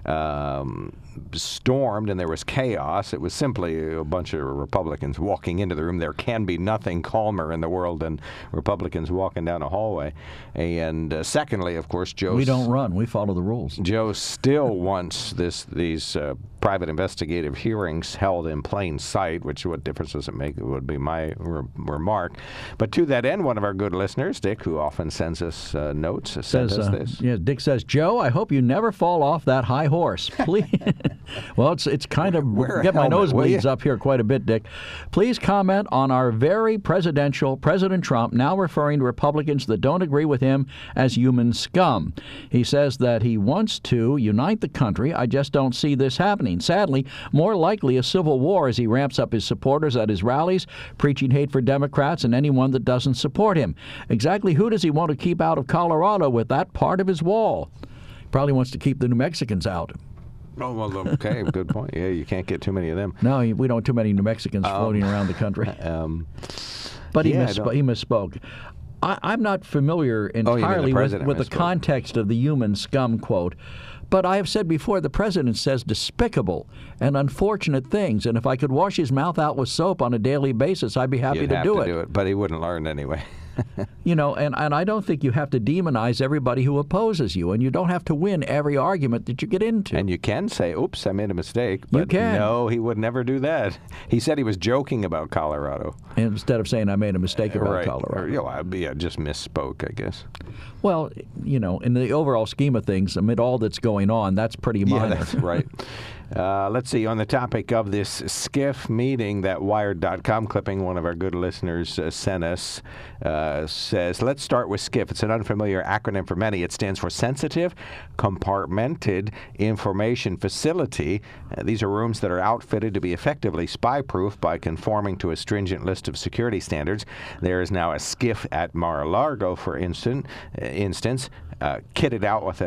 um, stormed and there was chaos. It was simply a bunch of Republicans walking into the room. There can be nothing calmer in the world than Republicans walking down a hallway. And uh, secondly, of course, Joe... We don't run. We follow the rules. Joe still wants this these uh, private investigative hearings held in plain sight, which what difference does it make? It would be my re- remark. But to that end, one of our good listeners, Dick, who often sends us uh, notes, sends says, us uh, this. Yeah, Dick says, Joe, I hope you never fall off that high horse. Please. Well, it's it's kind of Wear a get my helmet, will nosebleeds you? up here quite a bit, Dick. Please comment on our very presidential President Trump now referring to Republicans that don't agree with him as human scum. He says that he wants to unite the country. I just don't see this happening. Sadly, more likely a civil war as he ramps up his supporters at his rallies, preaching hate for Democrats and anyone that doesn't support him. Exactly who does he want to keep out of Colorado with that part of his wall? Probably wants to keep the New Mexicans out. Oh, well, okay, good point. Yeah, you can't get too many of them. No, we don't have too many New Mexicans Um, floating around the country. Um, but he, yeah, I misspo- don't- he misspoke. I, I'm not familiar Oh, you mean the entirely with, president with the misspoke. context of the human scum quote. But I have said before, the president says despicable and unfortunate things. And if I could wash his mouth out with soap on a daily basis, I'd be happy You'd to, have do, to it. do it, but he wouldn't learn anyway. You know, and, and I don't think you have to demonize everybody who opposes you, and you don't have to win every argument that you get into. And you can say, oops, I made a mistake. You But can. no, he would never do that. He said he was joking about Colorado. Instead of saying I made a mistake about right. Colorado. Or, you know, I- yeah, just misspoke, I guess. Well, you know, in the overall scheme of things, amid all that's going on, that's pretty minor. Yeah, that's right. Uh, let's see, on the topic of this SCIF meeting that Wired dot com clipping one of our good listeners uh, sent us uh, says, let's start with SCIF. It's an unfamiliar acronym for many. It stands for Sensitive Compartmented Information Facility. Uh, these are rooms that are outfitted to be effectively spy-proof by conforming to a stringent list of security standards. There is now a SCIF at Mar-a-Lago, for instant, uh, instance, uh, kitted out with an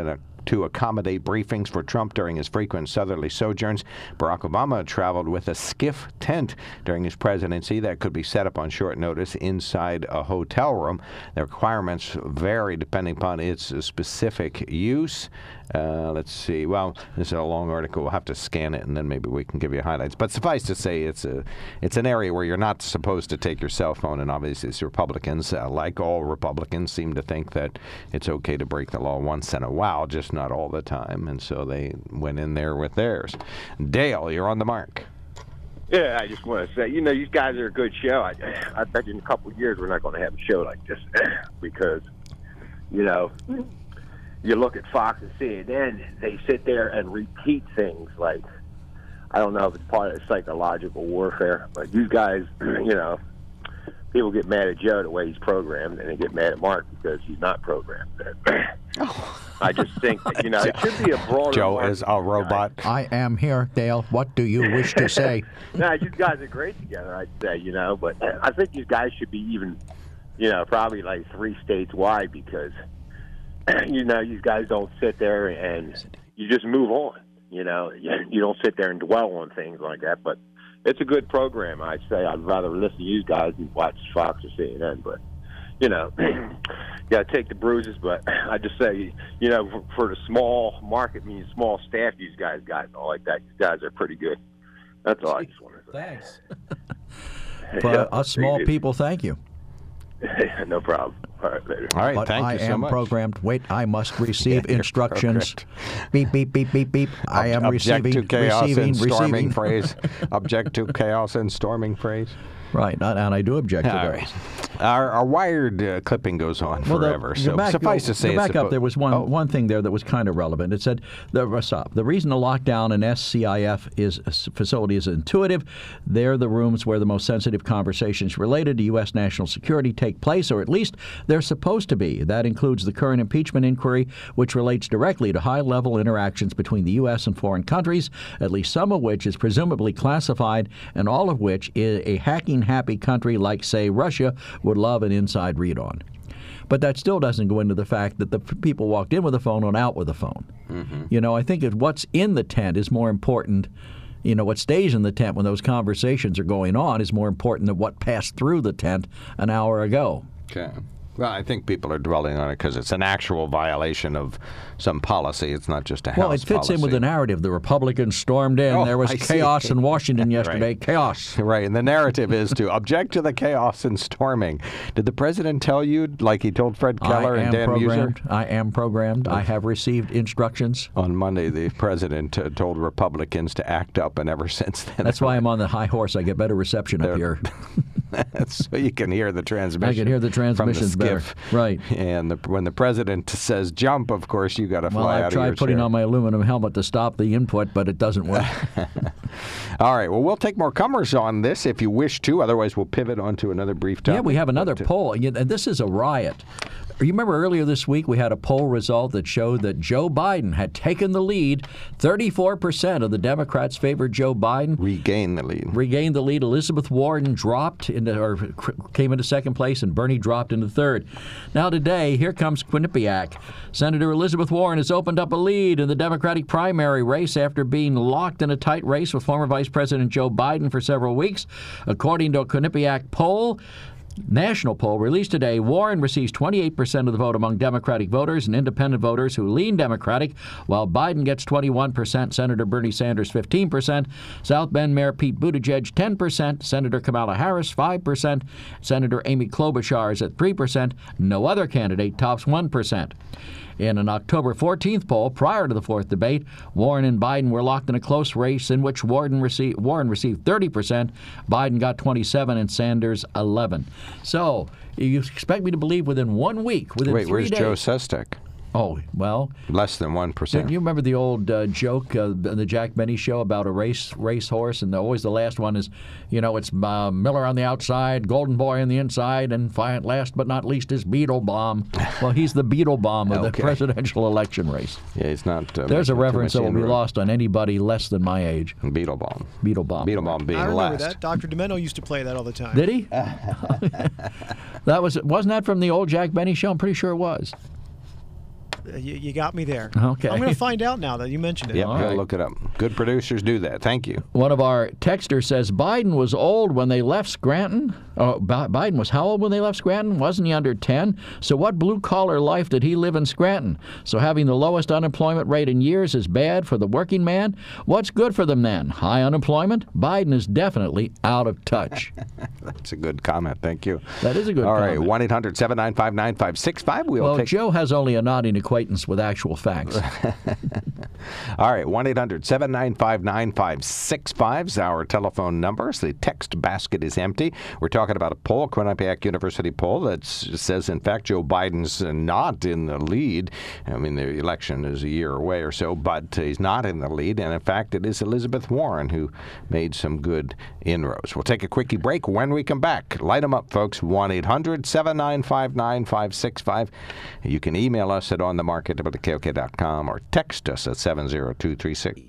to accommodate briefings for Trump during his frequent southerly sojourns. Barack Obama traveled with a skiff tent during his presidency that could be set up on short notice inside a hotel room. The requirements vary depending upon its specific use. Uh, let's see. Well, this is a long article. We'll have to scan it, and then maybe we can give you highlights. But suffice to say, it's a it's an area where you're not supposed to take your cell phone, and obviously, it's Republicans, uh, like all Republicans, seem to think that it's okay to break the law once in a while, just not all the time. And so they went in there with theirs. Dale, you're on the mark. Yeah, I just want to say, you know, you guys are a good show. I, I bet you in a couple of years we're not going to have a show like this because, you know, you look at Fox and C N N, they sit there and repeat things like, I don't know if it's part of psychological warfare, but you guys, you know, people get mad at Joe the way he's programmed, and they get mad at Mark because he's not programmed. Oh. I just think that, you know, it should be a broader... Joe is a robot. I am here, Dale. What do you wish to say? No, you guys are great together, I'd say, you know, but I think you guys should be even, you know, probably like three states wide because, you know, you guys don't sit there and you just move on. You know, you don't sit there and dwell on things like that, but it's a good program. I'd say I'd rather listen to you guys than watch Fox or C N N, but, you know, you got to take the bruises, but I just say, you know, for, for the small market, meaning small staff you guys got and all like that, you guys are pretty good. That's all I just want to say. Thanks. For yeah, us small people, thank you. No problem. All right, later. All right, but thank I you so am much. programmed. Wait, I must receive Yeah, instructions. Beep, beep, beep, beep, beep. I am Object receiving, to chaos receiving, and storming receiving. phrase. Object to chaos and storming phrase. Right, and I do object to All those. right. Our, our wired uh, clipping goes on Well, the- forever, go so back, suffice go, to say... go it's back up, suppo- there was one oh. one thing there that was kind of relevant. It said, the, the reason the lockdown in S C I F is, facility is intuitive, they're the rooms where the most sensitive conversations related to U S national security take place, or at least they're supposed to be. That includes the current impeachment inquiry, which relates directly to high-level interactions between the U S and foreign countries, at least some of which is presumably classified, and all of which is a hacking-happy country like, say, Russia would love an inside read on. But that still doesn't go into the fact that the p- people walked in with a phone and out with a phone. Mm-hmm. You know, I think that what's in the tent is more important. You know, what stays in the tent when those conversations are going on is more important than what passed through the tent an hour ago. Okay. Well, I think people are dwelling on it because it's an actual violation of some policy. It's not just a house Well, it fits policy. in with the narrative. The Republicans stormed in. Oh, there was I chaos see. in Washington yesterday. Right. Chaos. Right, and the narrative is to object to the chaos and storming. Did the president tell you, like he told Fred Keller I and am Dan programmed. Muser? I am programmed. I have received instructions. On Monday, the president uh, told Republicans to act up, and ever since then... That's why I'm on the high horse. I get better reception up here. So you can hear the transmission. I can hear the transmissions from the better. skiff. Right. And the, when the president says jump, of course, you got to fly Well, out I've of your tried putting chair. on my aluminum helmet to stop the input, but it doesn't work. All right. Well, we'll take more comers on this if you wish to. Otherwise, we'll pivot on to another brief topic. Yeah, we have another But, uh, poll, and this is a riot. You remember earlier this week we had a poll result that showed that Joe Biden had taken the lead. thirty-four percent of the Democrats favored Joe Biden. Regain the lead. Regained the lead. Elizabeth Warren dropped into, or came into second place, and Bernie dropped into third. Now today, here comes Quinnipiac. Senator Elizabeth Warren has opened up a lead in the Democratic primary race after being locked in a tight race with former Vice President Joe Biden for several weeks. According to a Quinnipiac poll, national poll released today, Warren receives twenty-eight percent of the vote among Democratic voters and independent voters who lean Democratic, while Biden gets twenty-one percent, Senator Bernie Sanders fifteen percent, South Bend Mayor Pete Buttigieg ten percent, Senator Kamala Harris five percent, Senator Amy Klobuchar is at three percent. No other candidate tops one percent. In an October fourteenth poll prior to the fourth debate, Warren and Biden were locked in a close race in which Warren received, Warren received thirty percent, Biden got twenty-seven, and Sanders eleven. So, you expect me to believe within one week, within Wait, three where's days... Joe Sestak? Oh, well... Less than one percent. You remember the old uh, joke uh, in the Jack Benny show about a race racehorse, and the, always the last one is, you know, it's uh, Miller on the outside, Golden Boy on the inside, and fi- last but not least is Beetle Bomb. Well, he's the Beetle Bomb of Okay. the presidential election race. Yeah, he's not... Uh, There's a making too reference much that will be inroad. lost on anybody less than my age. Beetle Bomb. Beetle Bomb. Beetle Bomb being I remember last. that. Doctor Demento used to play that all the time. Did he? That was wasn't that from the old Jack Benny show? I'm pretty sure it was. You, you got me there. Okay. I'm going to find out now that you mentioned it. Yep, All go right. look it up. Good producers do that. Thank you. One of our texters says Biden was old when they left Scranton. Oh, Bi- Biden was how old when they left Scranton? Wasn't he under ten? So what blue-collar life did he live in Scranton? So having the lowest unemployment rate in years is bad for the working man? What's good for them then? High unemployment? Biden is definitely out of touch. That's a good comment. Thank you. That is a good All comment. right, one eight hundred seven nine five nine five six five. We'll Well, take... Joe has only a nodding acquaintance with actual facts. All right, one eight hundred seven nine five nine five six five is our telephone numbers. The text basket is empty. We're talking about a poll, Quinnipiac University poll, that says, in fact, Joe Biden's not in the lead. I mean, the election is a year away or so, but he's not in the lead. And, in fact, it is Elizabeth Warren who made some good inroads. We'll take a quickie break. When we come back, light them up, folks, one eight hundred seven nine five nine five six five. You can email us at on the mark at W K O K dot com or text us at seven zero two three six.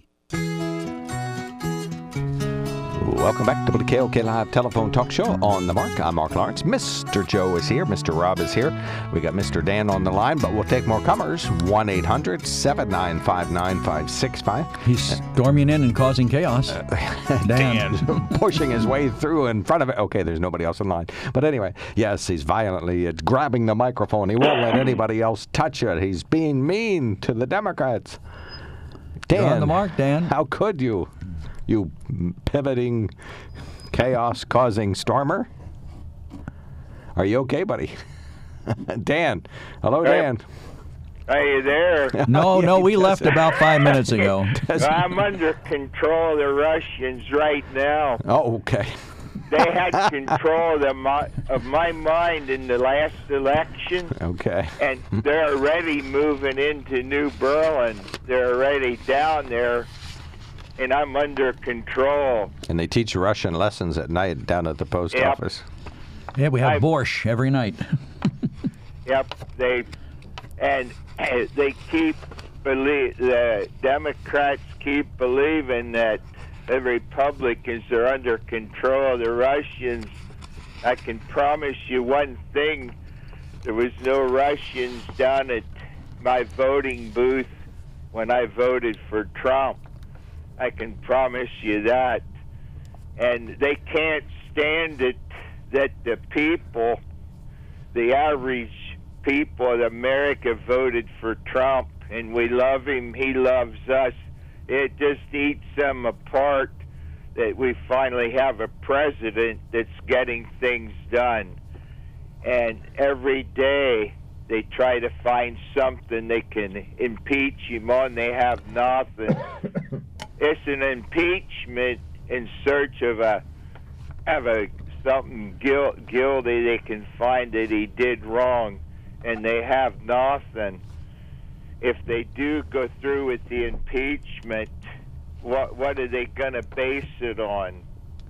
Welcome back to the K O K Live Telephone Talk Show on the Mark. I'm Mark Lawrence. Mister Joe is here. Mister Rob is here. We got Mister Dan on the line, but we'll take more comers. one eight hundred seven nine five nine five six five. He's storming in and causing chaos. Dan. Dan pushing his way through in front of it. Okay, there's nobody else in line. But anyway, yes, he's violently uh, grabbing the microphone. He won't let anybody else touch it. He's being mean to the Democrats. Dan, You're on the mark, Dan. How could you? You pivoting, chaos-causing stormer? Are you okay, buddy? Dan. Hello, Hey. Dan. Are you there? No, Yeah, no, he we does left it. about five minutes ago. I'm under control of the Russians right now. Oh, okay. They had control of, the, mi- of my mind in the last election, Okay. and they're already moving into New Berlin. They're already down there, and I'm under control. And they teach Russian lessons at night down at the post Yep. office. Yeah, we have I- borscht every night. Yep, they and uh, they keep believe the Democrats keep believing that the Republicans are under control of the Russians. I can promise you one thing: there was no Russians down at my voting booth when I voted for Trump. I can promise you that. And they can't stand it that the people, the average people of America, voted for Trump, and we love him, he loves us. It just eats them apart that we finally have a president that's getting things done. And every day they try to find something they can impeach him on. They have nothing. It's an impeachment in search of a of a something guilt, guilty they can find that he did wrong, and they have nothing. If they do go through with the impeachment, what what are they going to base it on?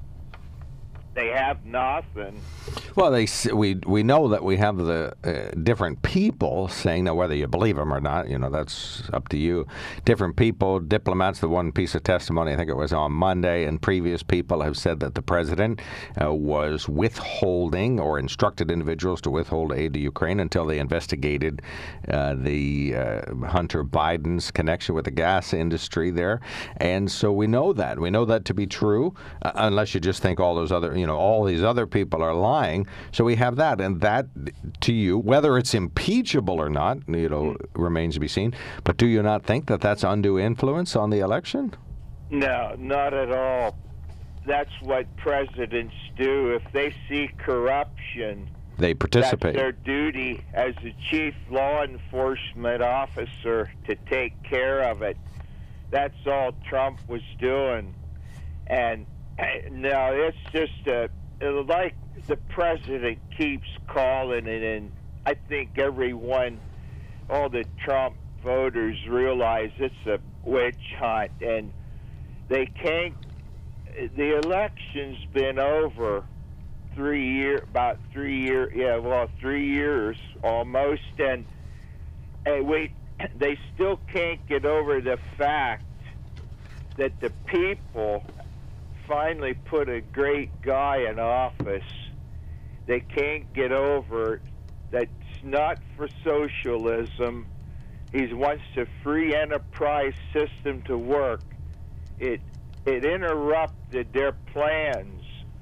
They have nothing. Well, they s- we we know that we have the uh, different people saying that, whether you believe them or not, you know, that's up to you. Different people, diplomats. The one piece of testimony, I think it was on Monday, and previous people have said that the president uh, was withholding or instructed individuals to withhold aid to Ukraine until they investigated uh, the uh, Hunter Biden's connection with the gas industry there. And so we know that. We know that to be true, uh, unless you just think all those other, you know, all these other people are lying. So we have that, and that, to you, whether it's impeachable or not, you know, remains to be seen. But do you not think that that's undue influence on the election? No, not at all. That's what presidents do. If they see corruption, They participate. that's their duty as a chief law enforcement officer to take care of it. That's all Trump was doing. And now it's just a, like the president keeps calling it, and I think everyone, all the Trump voters realize it's a witch hunt, and they can't. The election's been over three year, about three year, yeah, well, three years almost, and, and we, they still can't get over the fact that the people finally put a great guy in office. They can't get over that it's not for socialism, He wants a free enterprise system to work. It it interrupted their plans.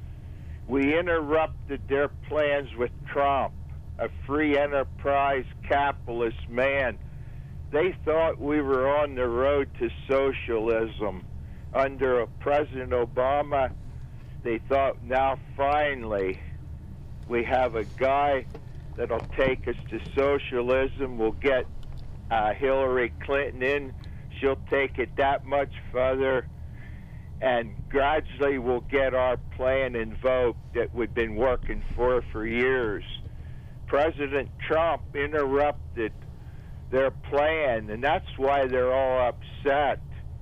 We interrupted their plans with Trump, a free enterprise capitalist man. They thought we were on the road to socialism. Under President Obama, they thought now finally we have a guy that'll take us to socialism. We'll get uh, Hillary Clinton in. She'll take it that much further, and gradually we'll get our plan invoked that we've been working for for years. President Trump interrupted their plan, and that's why they're all upset.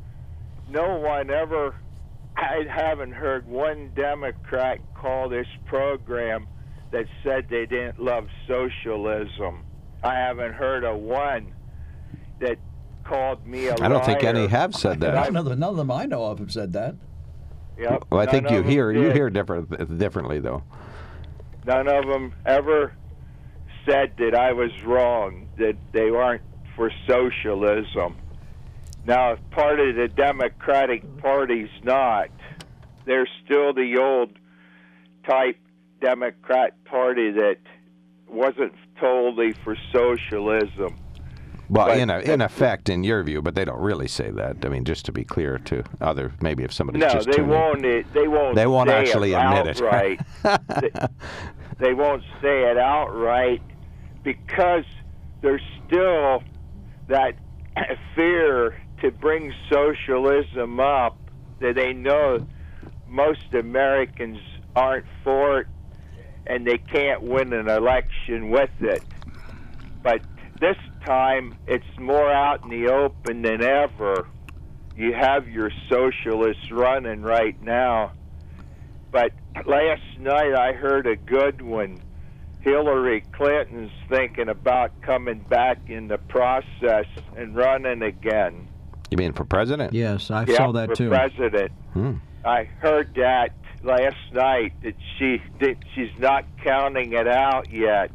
No one ever, I haven't heard one Democrat call this program that said they didn't love socialism. I haven't heard of one that called me a liar. I don't think any have said that. None of, them, none of them I know of have said that. Yep, well, I think you hear you did. hear different differently though. None of them ever said that I was wrong, that they aren't for socialism. Now, if part of the Democratic Party's not, they're still the old type Democrat Party that wasn't totally for socialism. Well, But- in a, in effect, in your view, but they don't really say that. I mean, just to be clear to other, maybe if somebody's No, just they tuning in. won't. It, they won't. They won't say actually it admit it. outright. they, they won't say it outright because there's still that fear to bring socialism up that they know most Americans aren't for it, and they can't win an election with it. But this time, it's more out in the open than ever. You have your socialists running right now. But last night I heard a good one. Hillary Clinton's thinking about coming back in the process and running again. You mean for president? Yes, I Yeah, saw that for too. president. Hmm. I heard that last night, that she that she's not counting it out yet.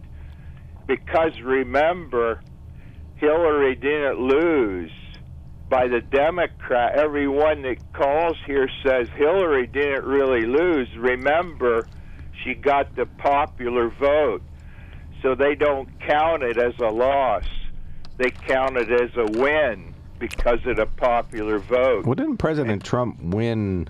Because remember, Hillary didn't lose by the Democrat. Everyone that calls here says Hillary didn't really lose. Remember, she got the popular vote. So they don't count it as a loss. They count it as a win because of the popular vote. Well, didn't President Trump win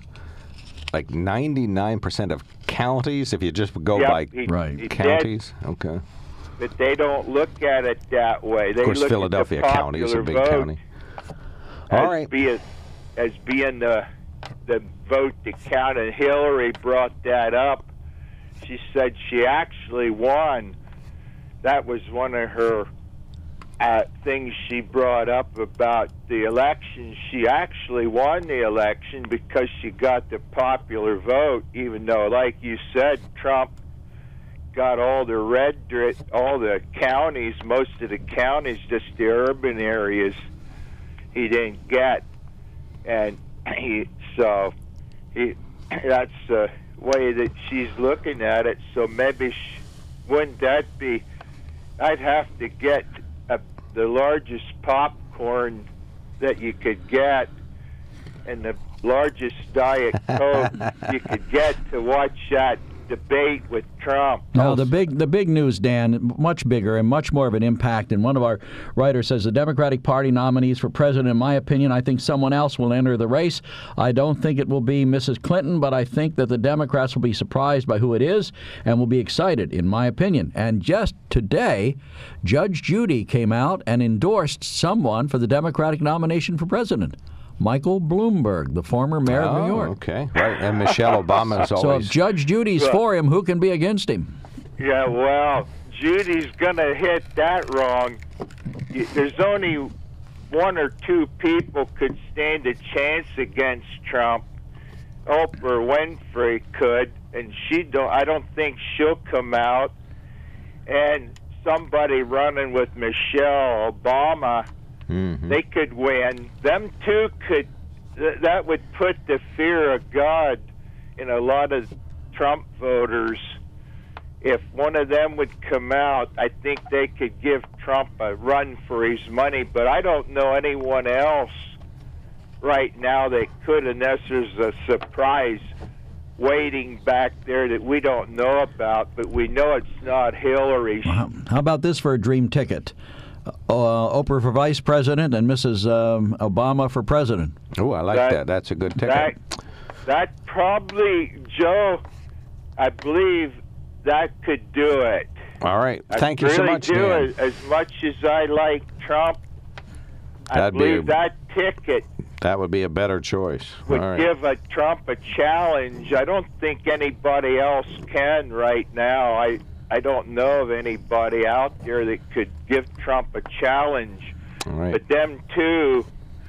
like ninety-nine percent of counties if you just go Yep, by he- Right. he did. counties? Okay. But they don't look at it that way. They Of course, look Philadelphia at the County is a popular big vote county. All as right. being, as being the the vote that counted. Hillary brought that up. She said she actually won. That was one of her uh, things she brought up about the election. She actually won the election because she got the popular vote, even though, like you said, Trump got all the red, all the counties, most of the counties, just the urban areas, he didn't get. And he, so he, that's the way that she's looking at it. So maybe she, wouldn't that be, I'd have to get a, the largest popcorn that you could get and the largest Diet Coke you could get to watch that debate with Trump. No, the big the big news, Dan, much bigger and much more of an impact. And one of our writers says the Democratic Party nominees for president, in my opinion, I think someone else will enter the race. I don't think it will be Missus Clinton, but I think that the Democrats will be surprised by who it is and will be excited, in my opinion. And just today, Judge Judy came out and endorsed someone for the Democratic nomination for president. Michael Bloomberg, the former mayor of Oh, New York. okay. Right. And Michelle Obama is So if always. Judge Judy's Well- for him, who can be against him? Yeah, well, Judy's going to hit that wrong. Y- There's only one or two people could stand a chance against Trump. Oprah Winfrey could, and she don't. I don't think she'll come out. And somebody running with Michelle Obama, Mhm. they could win. Them two could. Th- that would put the fear of God in a lot of Trump voters. if one of them would come out, I think they could give Trump a run for his money. But I don't know anyone else right now that could, unless there's a surprise waiting back there that we don't know about. But we know it's not Hillary. How about this for a dream ticket? Uh, Oprah for vice president and Missus Um, Obama for president. Oh, I like that, that. That's a good ticket. That, that probably, Joe, I believe that could do it. All right. Thank I you so really much, do. Dan. As, as much as I like Trump, That'd I believe be a, that ticket that would be a better choice. would All right. give a Trump a challenge. I don't think anybody else can right now. I I don't know of anybody out there that could give Trump a challenge. All right. But them two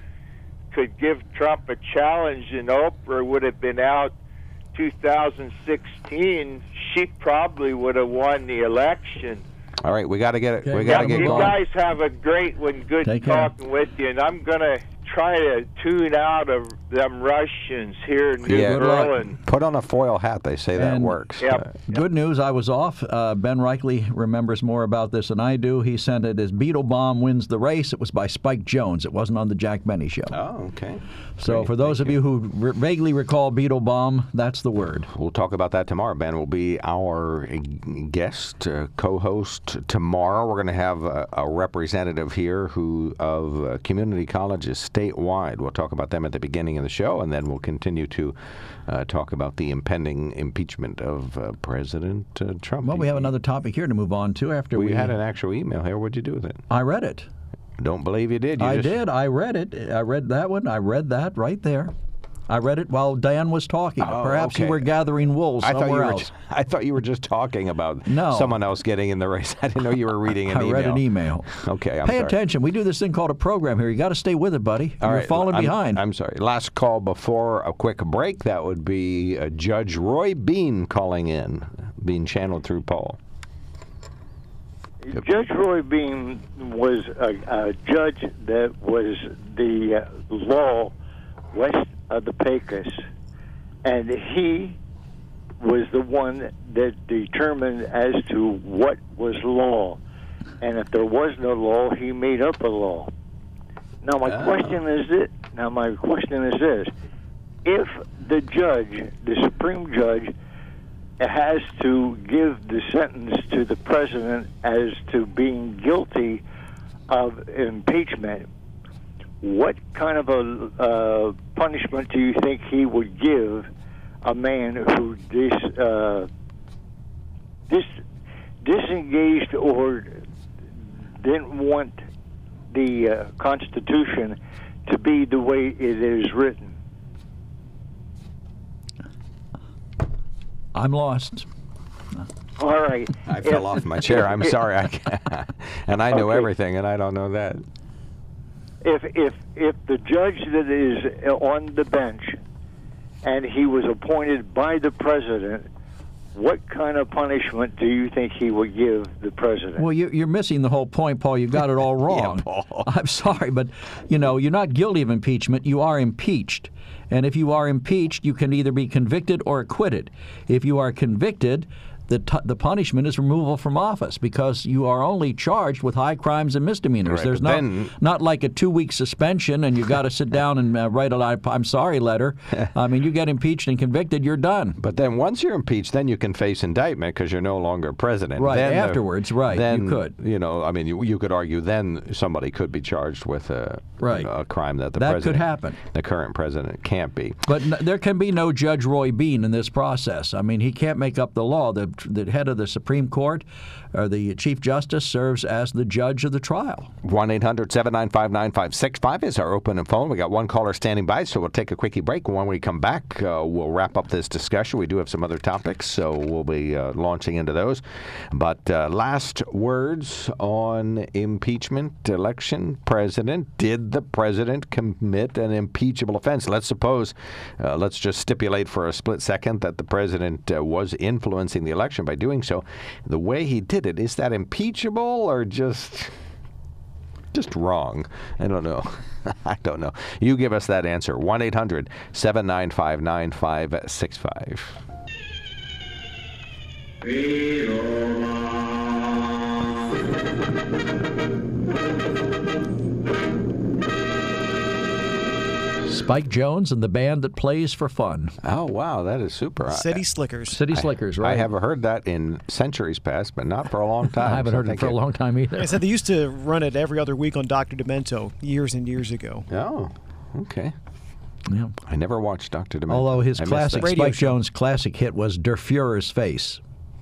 could give Trump a challenge, and Oprah would have been out two thousand sixteen. She probably would have won the election. All right, we got to get it. Okay. We got to Yeah, get you going. guys have a great one. Good Take care. talking with you, and I'm gonna try to tune out of them Russians here in New Yeah, good luck. Berlin. Put on a foil hat. They say that And- works. Yep. Uh, Good news, I was off. Uh, Ben Reichley remembers more about this than I do. He sent it as Beetle Bomb wins the race. It was by Spike Jones. It wasn't on the Jack Benny show. oh, okay. so Great. for those Thank of you, who re- vaguely recall Beetle Bomb, that's the word. We'll talk about that tomorrow. Ben will be our guest, uh, co-host tomorrow. We're going to have a, a representative here who of uh, community colleges statewide. We'll talk about them at the beginning of the show, and then we'll continue to uh, talk about the impending impeachment of uh, President uh, Trump. Well, we have another topic here to move on to after We we... had an actual email here. What'd you do with it? I read it. Don't believe you did. You I just, did. I read it. I read that one. I read that right there. I read it while Dan was talking. Oh, Perhaps okay. you were gathering wool I somewhere thought you were. else. Just, I thought you were just talking about No. someone else getting in the race. I didn't know you were reading an I email. read an email. Okay, I'm Pay sorry. attention. We do this thing called a program here. You got to stay with it, buddy. All You're right, falling I'm, behind. I'm sorry. Last call before a quick break. That would be uh, Judge Roy Bean calling in, being channeled through Paul. Judge Roy Bean was a, a judge that was the uh, law west of the Pecos, and he was the one that determined as to what was law. And if there was no law, he made up a law. Now my Oh. question is this. Now my question is this: if the judge, the Supreme Judge, has to give the sentence to the president as to being guilty of impeachment, what kind of a uh, punishment do you think he would give a man who dis, uh, dis, disengaged or didn't want the uh, Constitution to be the way it is written? I'm lost. All right. I fell off my chair. I'm sorry. I can't. And I know Okay. everything, and I don't know that. If if if the judge that is on the bench and he was appointed by the president, what kind of punishment do you think he would give the president? Well, you, you're missing the whole point, Paul. You got it all wrong. Yeah, Paul. I'm sorry, but, you know, you're not guilty of impeachment. You are impeached. And if you are impeached, you can either be convicted or acquitted. If you are convicted, the t- the punishment is removal from office because you are only charged with high crimes and misdemeanors. Right, There's but not then- not like a two-week suspension and you got to sit down and uh, write a I'm sorry letter. I mean, you get impeached and convicted, you're done. But then once you're impeached, then you can face indictment because you're no longer president. Right, Then the- afterwards, right, you Then, could. You know, I mean, you, you could argue then somebody could be charged with a, Right. a crime that the That could president, happen. the current president, can't be. But n- there can be no Judge Roy Bean in this process. I mean, he can't make up the law. The, the head of the Supreme Court, or the Chief Justice, serves as the judge of the trial. one eight hundred seven nine five nine five six five is our open phone. We got one caller standing by, so we'll take a quickie break. When we come back, uh, we'll wrap up this discussion. We do have some other topics, so we'll be uh, launching into those. But uh, last words on impeachment, election, president. Did the president commit an impeachable offense? Let's suppose, uh, let's just stipulate for a split second that the president uh, was influencing the election by doing so. The way he did it, is that impeachable or just... just wrong? I don't know. I don't know. You give us that answer. one eight hundred seven nine five nine five six five. Spike Jones and the band that plays for fun. Oh, wow, that is super. City Slickers. City Slickers, I, right? I have heard that in centuries past, but not for a long time. I haven't so heard it thank for you. a long time either. I said they used to run it every other week on Doctor Demento years and years ago. Oh, okay. Yeah. I never watched Doctor Demento. Although his I missed classic that. Spike Jones classic hit was Der Fuhrer's Face.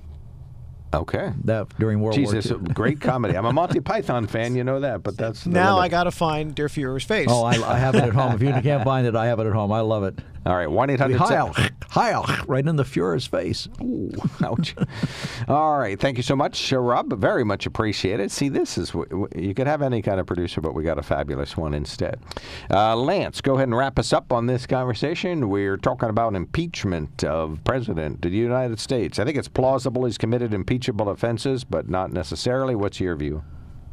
Okay. That during World Jesus, War Two. great comedy. I'm a Monty Python fan, you know that, but that's the Now limit. I got to find Der Fuhrer's Face. Oh, I, I have it at home. If you can't find it, I have it at home. I love it. All right, one eight hundred Heil, Heil, right in the Fuhrer's face. Ooh, ouch. All right, thank you so much, uh, Rob. Very much appreciated. See, this is, w- w- you could have any kind of producer, but we got a fabulous one instead. Uh, Lance, go ahead and wrap us up on this conversation. We're talking about impeachment of President of the United States. I think it's plausible he's committed impeachable offenses, but not necessarily. What's your view?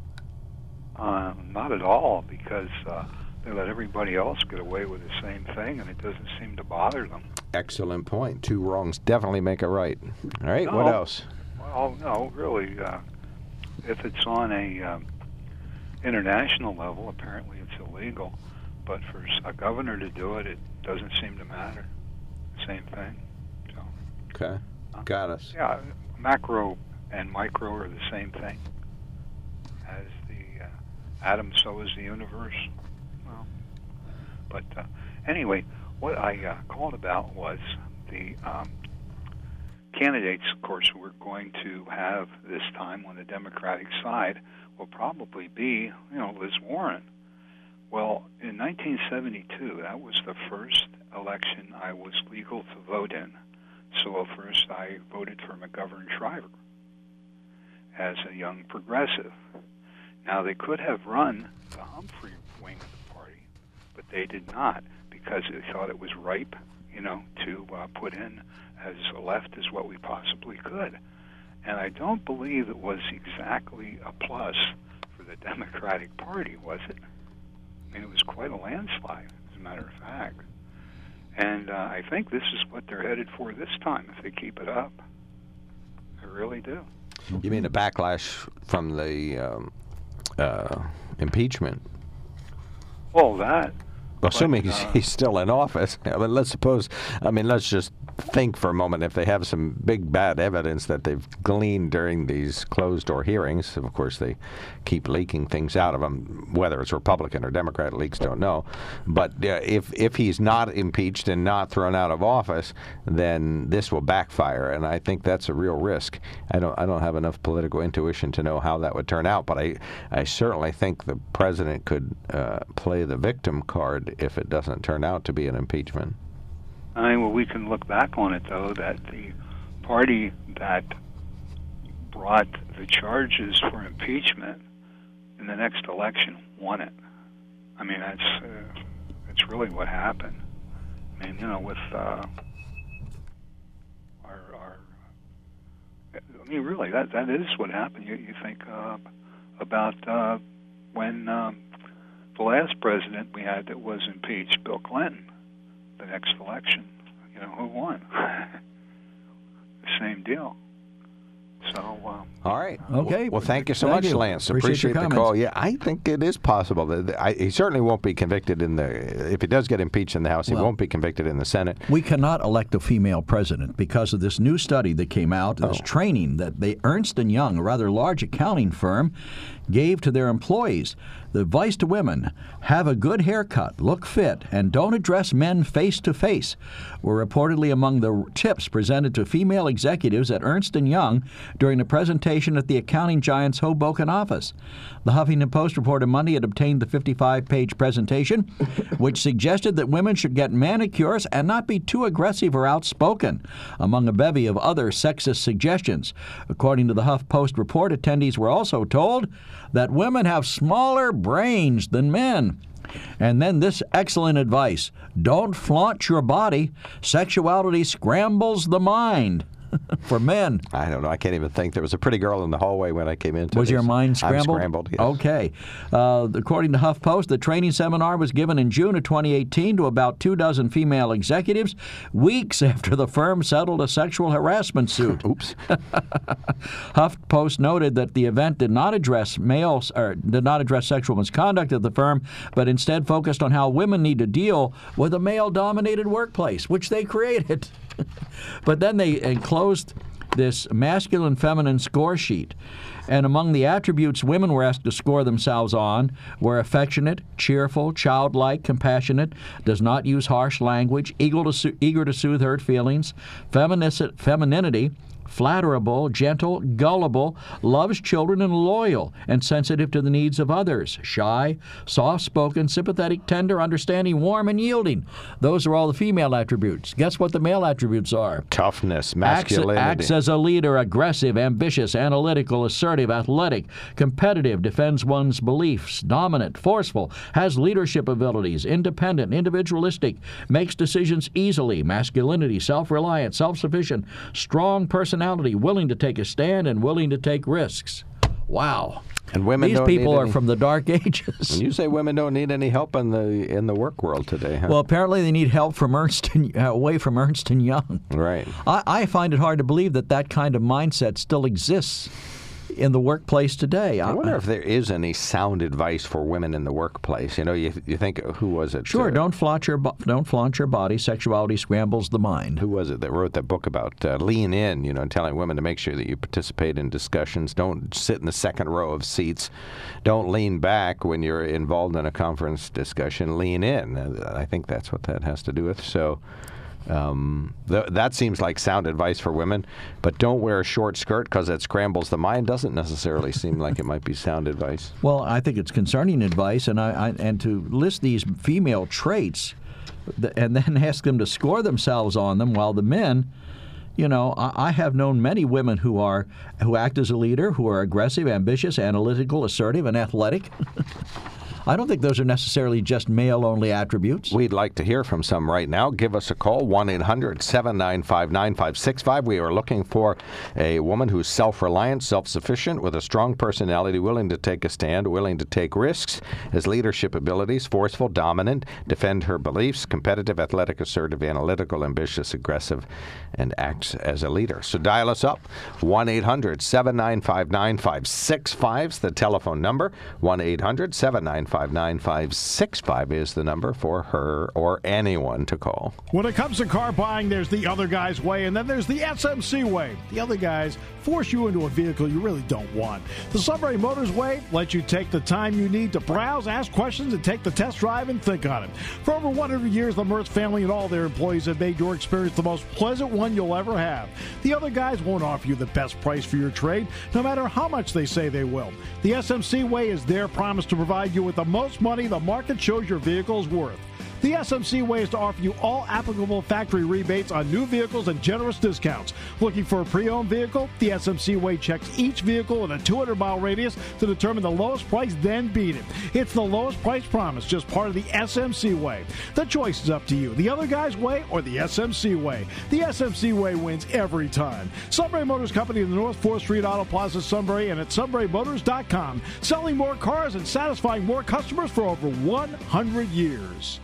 Uh, not at all, because uh, they let everybody else get away with the same thing, and it doesn't seem to bother them. Excellent point. Two wrongs definitely make a right. All right, No. what else? Well, no, really. Uh, if it's on a um, international level, apparently it's illegal. But for s- a governor to do it, it doesn't seem to matter. Same thing. So, Okay, got us. yeah, macro and micro are the same thing. As the uh, atom, so is the universe. Well, but uh, anyway, what I uh, called about was the um, candidates, of course, we're going to have this time on the Democratic side will probably be, you know, Liz Warren. Well, in nineteen seventy-two, that was the first election I was legal to vote in. So at first I voted for McGovern Shriver as a young progressive. Now, they could have run the Humphrey wing of the party, but they did not because they thought it was ripe, you know, to uh, put in as a left as what we possibly could. And I don't believe it was exactly a plus for the Democratic Party, was it? I mean, it was quite a landslide, as a matter of fact. And uh, I think this is what they're headed for this time if they keep it up. I really do. You mean a backlash from the um, uh, impeachment? Well, that. Assuming but, he's, uh, he's still in office. I mean, let's suppose, I mean, let's just think for a moment if they have some big bad evidence that they've gleaned during these closed-door hearings. Of course, they keep leaking things out of them, whether it's Republican or Democrat leaks, don't know. But uh, if if he's not impeached and not thrown out of office, then this will backfire, and I think that's a real risk. I don't I don't have enough political intuition to know how that would turn out, but I, I certainly think the president could uh, play the victim card if it doesn't turn out to be an impeachment. I mean, well, we can look back on it, though, that the party that brought the charges for impeachment in the next election won it. I mean, that's uh, that's really what happened. I mean, you know, with uh, our, our, I mean, really, that that is what happened. You, you think uh, about uh, when um, the last president we had that was impeached, Bill Clinton. The next election, you know, who won? The same deal. So, um, all right. Okay. Well, thank you so Thank much, you. Lance. Appreciate Appreciate, your the comments. call. Yeah, I think it is possible that I, he certainly won't be convicted in the. If he does get impeached in the House, he Well, won't be convicted in the Senate. We cannot elect a female president because of this new study that came out, this Oh. training that they Ernst and Young, a rather large accounting firm, gave to their employees. The advice to women: have a good haircut, look fit, and don't address men face to face, were reportedly among the tips presented to female executives at Ernst and Young during the presentation at the accounting giant's Hoboken office. The Huffington Post reported Monday it obtained the fifty-five page presentation, which suggested that women should get manicures and not be too aggressive or outspoken, among a bevy of other sexist suggestions. According to the Huff Post report, attendees were also told that women have smaller brains than men. And then this excellent advice: don't flaunt your body. Sexuality scrambles the mind. for men. I don't know. I can't even think. There was a pretty girl in the hallway when I came in today. Was your mind scrambled? I'm scrambled, yes. Okay. Uh, according to HuffPost, the training seminar was given in June of twenty eighteen to about two dozen female executives, weeks after the firm settled a sexual harassment suit. Oops. HuffPost noted that the event did not address males or did not address sexual misconduct at the firm, but instead focused on how women need to deal with a male-dominated workplace, which they created. But then they enclosed this masculine-feminine score sheet. And among the attributes women were asked to score themselves on were affectionate, cheerful, childlike, compassionate, does not use harsh language, eager to, so- eager to soothe hurt feelings, feminici- femininity, flatterable, gentle, gullible, loves children, and loyal, and sensitive to the needs of others, shy, soft-spoken, sympathetic, tender, understanding, warm, and yielding. Those are all the female attributes. Guess what the male attributes are? Toughness, masculinity. Acts, acts as a leader, aggressive, ambitious, analytical, assertive, athletic, competitive, defends one's beliefs, dominant, forceful, has leadership abilities, independent, individualistic, makes decisions easily, masculinity, self-reliant, self-sufficient, strong personality, willing to take a stand and willing to take risks. Wow. And women These don't people need are any, from the dark ages. And you say women don't need any help in the in the work world today, huh? Well, apparently they need help from Ernst and, uh, away from Ernst and Young. Right. I, I find it hard to believe that that kind of mindset still exists in the workplace today. I wonder if there is any sound advice for women in the workplace. You know, you you think, who was it? Sure, uh, don't flaunt your bo- don't flaunt your body. Sexuality scrambles the mind. Who was it that wrote that book about uh, lean in, you know, telling women to make sure that you participate in discussions. Don't sit in the second row of seats. Don't lean back when you're involved in a conference discussion. Lean in. Uh, I think that's what that has to do with. So Um, th- that seems like sound advice for women, but don't wear a short skirt because it scrambles the mind doesn't necessarily seem like it might be sound advice. Well, I think it's concerning advice, and I, I and to list these female traits th- and then ask them to score themselves on them, while the men, you know, I, I have known many women who are who act as a leader, who are aggressive, ambitious, analytical, assertive, and athletic. I don't think those are necessarily just male-only attributes. We'd like to hear from some right now. Give us a call, one eight hundred seven nine five nine five six five. We are looking for a woman who's self-reliant, self-sufficient, with a strong personality, willing to take a stand, willing to take risks, has leadership abilities, forceful, dominant, defend her beliefs, competitive, athletic, assertive, analytical, ambitious, aggressive, and acts as a leader. So dial us up, one eight hundred seven nine five nine five six five is the telephone number. one eight hundred seven nine five nine five six five is the number for her or anyone to call. When it comes to car buying, there's the other guy's way, and then there's the S M C way. The other guys force you into a vehicle you really don't want. The Sunbury Motors way lets you take the time you need to browse, ask questions, and take the test drive and think on it. For over one hundred years, the Mertz family and all their employees have made your experience the most pleasant one you'll ever have. The other guys won't offer you the best price for your trade, no matter how much they say they will. The S M C way is their promise to provide you with the most money the market shows your vehicle is worth. The S M C way is to offer you all applicable factory rebates on new vehicles and generous discounts. Looking for a pre-owned vehicle? The S M C way checks each vehicle in a two hundred mile radius to determine the lowest price, then beat it. It's the lowest price promise, just part of the S M C way. The choice is up to you. The other guy's way or the S M C way. The S M C way wins every time. Sunbury Motors Company in the North fourth Street Auto Plaza, Sunbury, and at sunbury motors dot com. Selling more cars and satisfying more customers for over one hundred years.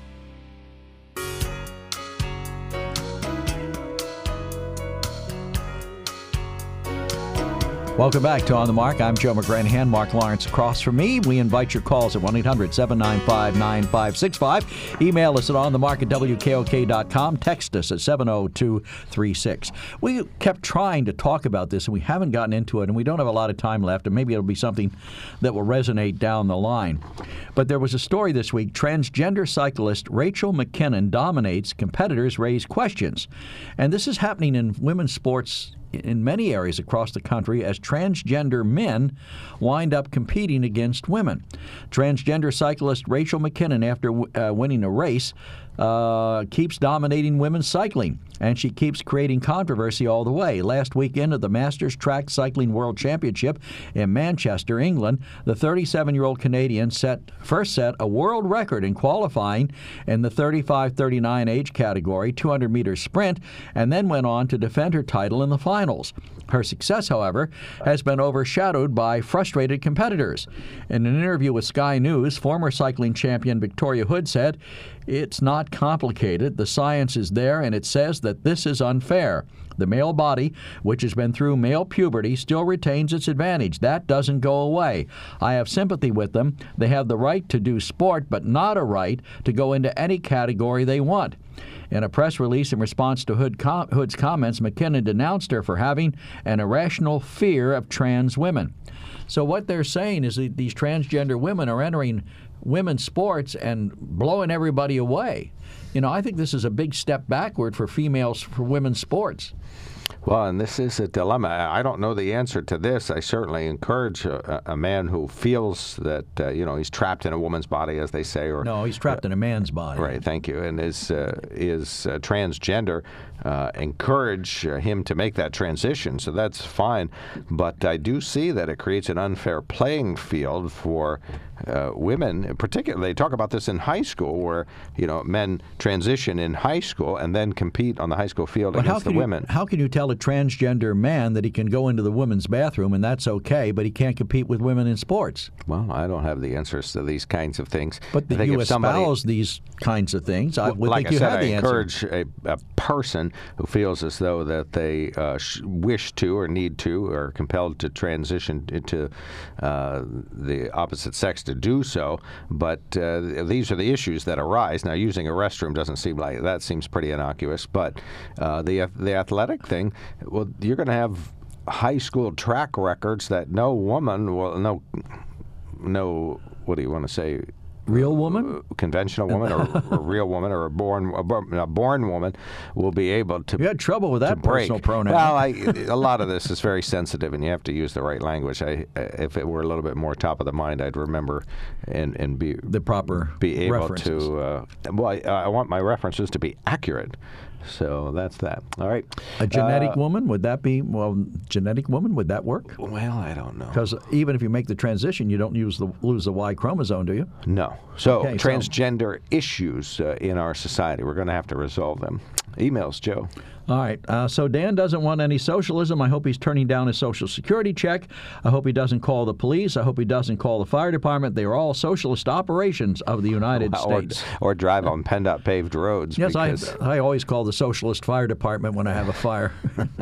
Welcome back to On the Mark. I'm Joe McGranahan. Mark Lawrence across from me. We invite your calls at one eight hundred seven nine five nine five six five. Email us at onthemark at w k o k dot com. Text us at seven oh two three six. We kept trying to talk about this, and we haven't gotten into it, and we don't have a lot of time left, and maybe it'll be something that will resonate down the line. But there was a story this week. Transgender cyclist Rachel McKinnon dominates. Competitors raise questions. And this is happening in women's sports in many areas across the country as transgender men wind up competing against women. Transgender cyclist Rachel McKinnon, after uh, winning a race, uh, keeps dominating women's cycling, and she keeps creating controversy all the way. Last weekend at the Masters Track Cycling World Championship in Manchester, England, the thirty-seven-year-old Canadian set first set a world record in qualifying in the thirty-five thirty-nine age category, two hundred meter sprint, and then went on to defend her title in the finals. Her success, however, has been overshadowed by frustrated competitors. In an interview with Sky News, former cycling champion Victoria Hood said, "It's not complicated. The science is there, and it says that this is unfair. The male body, which has been through male puberty, still retains its advantage. That doesn't go away. I have sympathy with them. They have the right to do sport, but not a right to go into any category they want." In a press release in response to Hood com- Hood's comments, McKinnon denounced her for having an irrational fear of trans women. So what they're saying is that these transgender women are entering women's sports and blowing everybody away. You know, I think this is a big step backward for females, for women's sports. Well, and this is a dilemma. I don't know the answer to this. I certainly encourage a, a man who feels that, uh, you know, he's trapped in a woman's body, as they say. Or No, he's trapped uh, in a man's body. Right, thank you. And is, uh, is uh, transgender, uh, encourage uh, him to make that transition. So that's fine. But I do see that it creates an unfair playing field for uh, women. Particularly, they talk about this in high school, where, you know, men transition in high school and then compete on the high school field but against the you, women. How can you tell a transgender man that he can go into the women's bathroom and that's okay, but he can't compete with women in sports? Well, I don't have the answers to these kinds of things. But that you espouse somebody, these kinds of things, I would like think I you said, had the I answer. encourage a, a person who feels as though that they uh, sh- wish to or need to or are compelled to transition into uh, the opposite sex to do so. But uh, these are the issues that arise. Now, using a restroom doesn't seem like that seems pretty innocuous. But uh, the the athletic thing, well, you're going to have high school track records that no woman will no no what do you want to say real woman conventional woman or a real woman or a born a born woman will be able to you had trouble with that personal pronoun. Well, I, a lot of this is very sensitive and you have to use the right language. I, if it were a little bit more top of the mind, I'd remember and and be the proper be able references. to uh, well I, I want my references to be accurate. So that's that. All right. A genetic uh, woman, would that be, well, genetic woman, would that work? Well, I don't know. Because even if you make the transition, you don't use the, lose the Y chromosome, do you? No. So okay, transgender so. issues uh, in our society, we're going to have to resolve them. Emails, Joe. All right. Uh, so Dan doesn't want any socialism. I hope he's turning down his Social Security check. I hope he doesn't call the police. I hope he doesn't call the fire department. They are all socialist operations of the United or, States. Or drive on PennDOT paved roads. Yes, I, because... I always call the socialist fire department when I have a fire.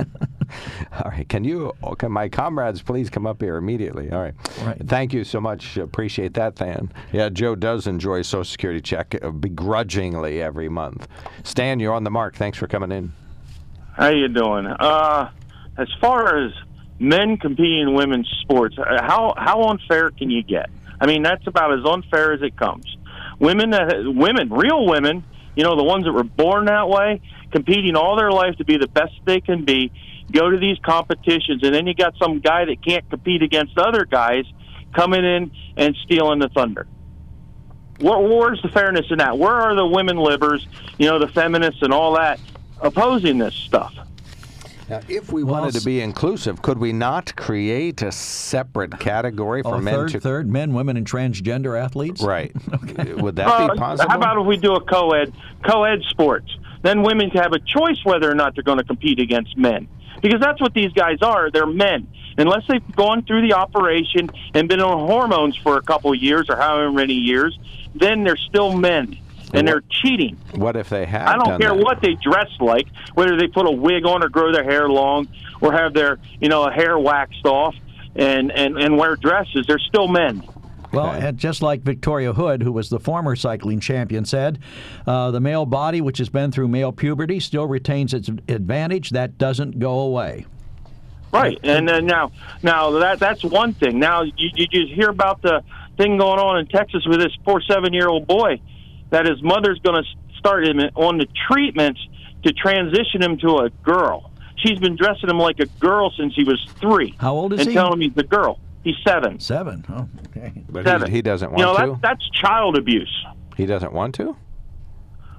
All right. Can you, can my comrades please come up here immediately? All right. All right. Thank you so much. Appreciate that, Than. Yeah, Joe does enjoy Social Security check begrudgingly every month. Stan, you're on the mark. Thanks for coming in. How you doing? Uh, as far as men competing in women's sports, how how unfair can you get? I mean, that's about as unfair as it comes. Women that women, real women, you know, the ones that were born that way, competing all their life to be the best they can be, go to these competitions, and then you got some guy that can't compete against other guys coming in and stealing the thunder. Where, where's the fairness in that? Where are the women livers, you know, the feminists and all that, opposing this stuff? Now, if we well, wanted to be inclusive, could we not create a separate category for oh, men third, to... Third, men, women, and transgender athletes? Right. Okay. Would that uh, be possible? How about if we do a co-ed, co-ed sports? Then women can have a choice whether or not they're going to compete against men. Because that's what these guys are. They're men. Unless they've gone through the operation and been on hormones for a couple of years or however many years, then they're still men. And they're cheating. What if they have I don't done care that? what they dress like, whether they put a wig on or grow their hair long or have their, you know, hair waxed off and, and, and wear dresses. They're still men. Well, and just like Victoria Hood, who was the former cycling champion, said, uh, the male body, which has been through male puberty, still retains its advantage. That doesn't go away. Right, and then now, now that that's one thing. Now you, you just hear about the thing going on in Texas with this poor seven-year-old boy that his mother's going to start him on the treatments to transition him to a girl. She's been dressing him like a girl since he was three. How old is and he? And telling him he's a girl. He's seven. Seven. Oh, okay. But seven. He, he doesn't want you know, to? That, that's child abuse. He doesn't want to?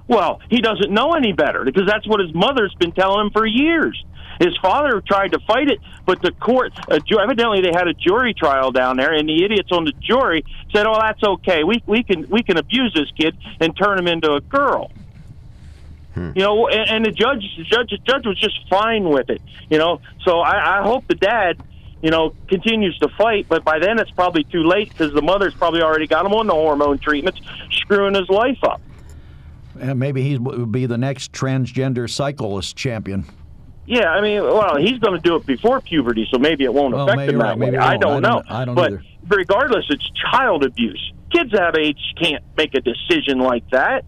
Well, he doesn't know any better because that's what his mother's been telling him for years. His father tried to fight it, but the court, uh, evidently they had a jury trial down there, and the idiots on the jury said, "Oh, that's okay. We we can we can abuse this kid and turn him into a girl." Hmm. You know, and, and the judge, the judge, the judge was just fine with it. You know, so I, I hope the dad, you know, continues to fight, but by then it's probably too late because the mother's probably already got him on the hormone treatments, screwing his life up. And maybe he will be the next transgender cyclist champion. Yeah, I mean, well, he's going to do it before puberty, so maybe it won't well, affect him that way. I don't, I don't know. I don't but either. regardless, it's child abuse. Kids that age can't make a decision like that.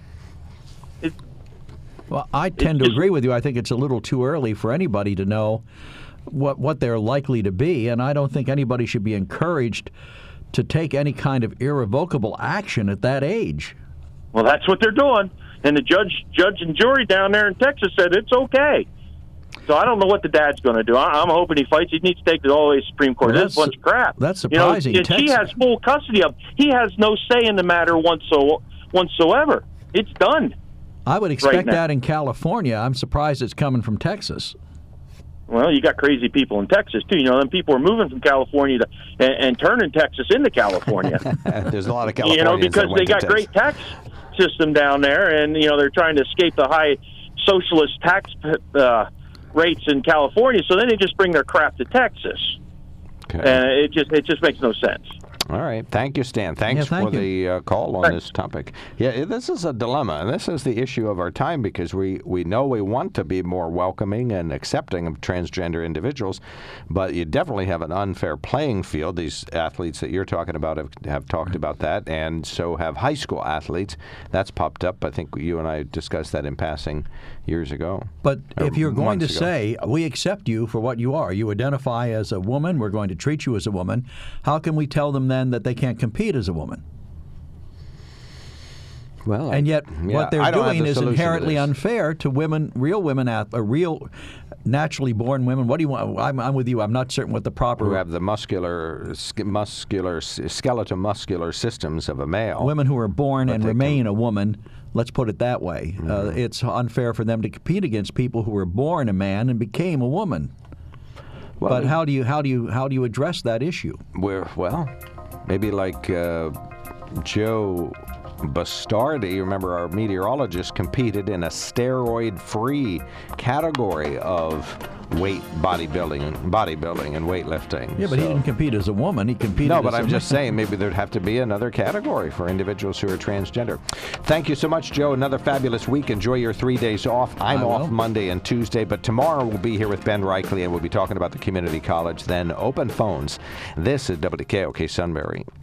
It, well, I tend to agree with you. I think it's a little too early for anybody to know what what they're likely to be, and I don't think anybody should be encouraged to take any kind of irrevocable action at that age. Well, that's what they're doing, and the judge, judge and jury down there in Texas said it's okay. So I don't know what the dad's going to do. I, I'm hoping he fights. He needs to take it all the way to the Supreme Court. Well, that's a bunch of crap. That's surprising. You know, she has full custody of him. He has no say in the matter whatsoever. It's done. I would expect right that in California. I'm surprised it's coming from Texas. Well, you got crazy people in Texas, too. You know, them people are moving from California to, and, and turning Texas into California. There's a lot of Californians You know, because that they got great tax system down there, and, you know, they're trying to escape the high socialist tax uh, rates in California, so then they just bring their crap to Texas. Okay. And it just it just makes no sense. All right. Thank you, Stan. Thanks yeah, thank for you. the uh, call on Thanks. this topic. Yeah, this is a dilemma, and this is the issue of our time because we, we know we want to be more welcoming and accepting of transgender individuals, but you definitely have an unfair playing field. These athletes that you're talking about have, have talked about that, and so have high school athletes. That's popped up. I think you and I discussed that in passing years ago. But if you're going to ago. say, we accept you for what you are, you identify as a woman, we're going to treat you as a woman, how can we tell them then that they can't compete as a woman? Well, and yet yeah, what they're doing the is inherently to unfair to women, real women, uh, real naturally born women. What do you want? I'm, I'm with you. I'm not certain what the proper... Who have the muscular, muscular, skeletal muscular systems of a male. Women who are born and remain can... a woman, let's put it that way. Mm-hmm. Uh, it's unfair for them to compete against people who were born a man and became a woman. Well, but how do you how do you how do you address that issue? We're, well, maybe like uh, Joe Bastardi, remember our meteorologist, competed in a steroid-free category of weight bodybuilding, bodybuilding and weightlifting. Yeah, but so. he didn't compete as a woman. He competed. No, but as I'm a just saying maybe there'd have to be another category for individuals who are transgender. Thank you so much, Joe. Another fabulous week. Enjoy your three days off. I'm I off will. Monday and Tuesday, but tomorrow we'll be here with Ben Reichley and we'll be talking about the community college. Then open phones. This is W K O K Sunbury.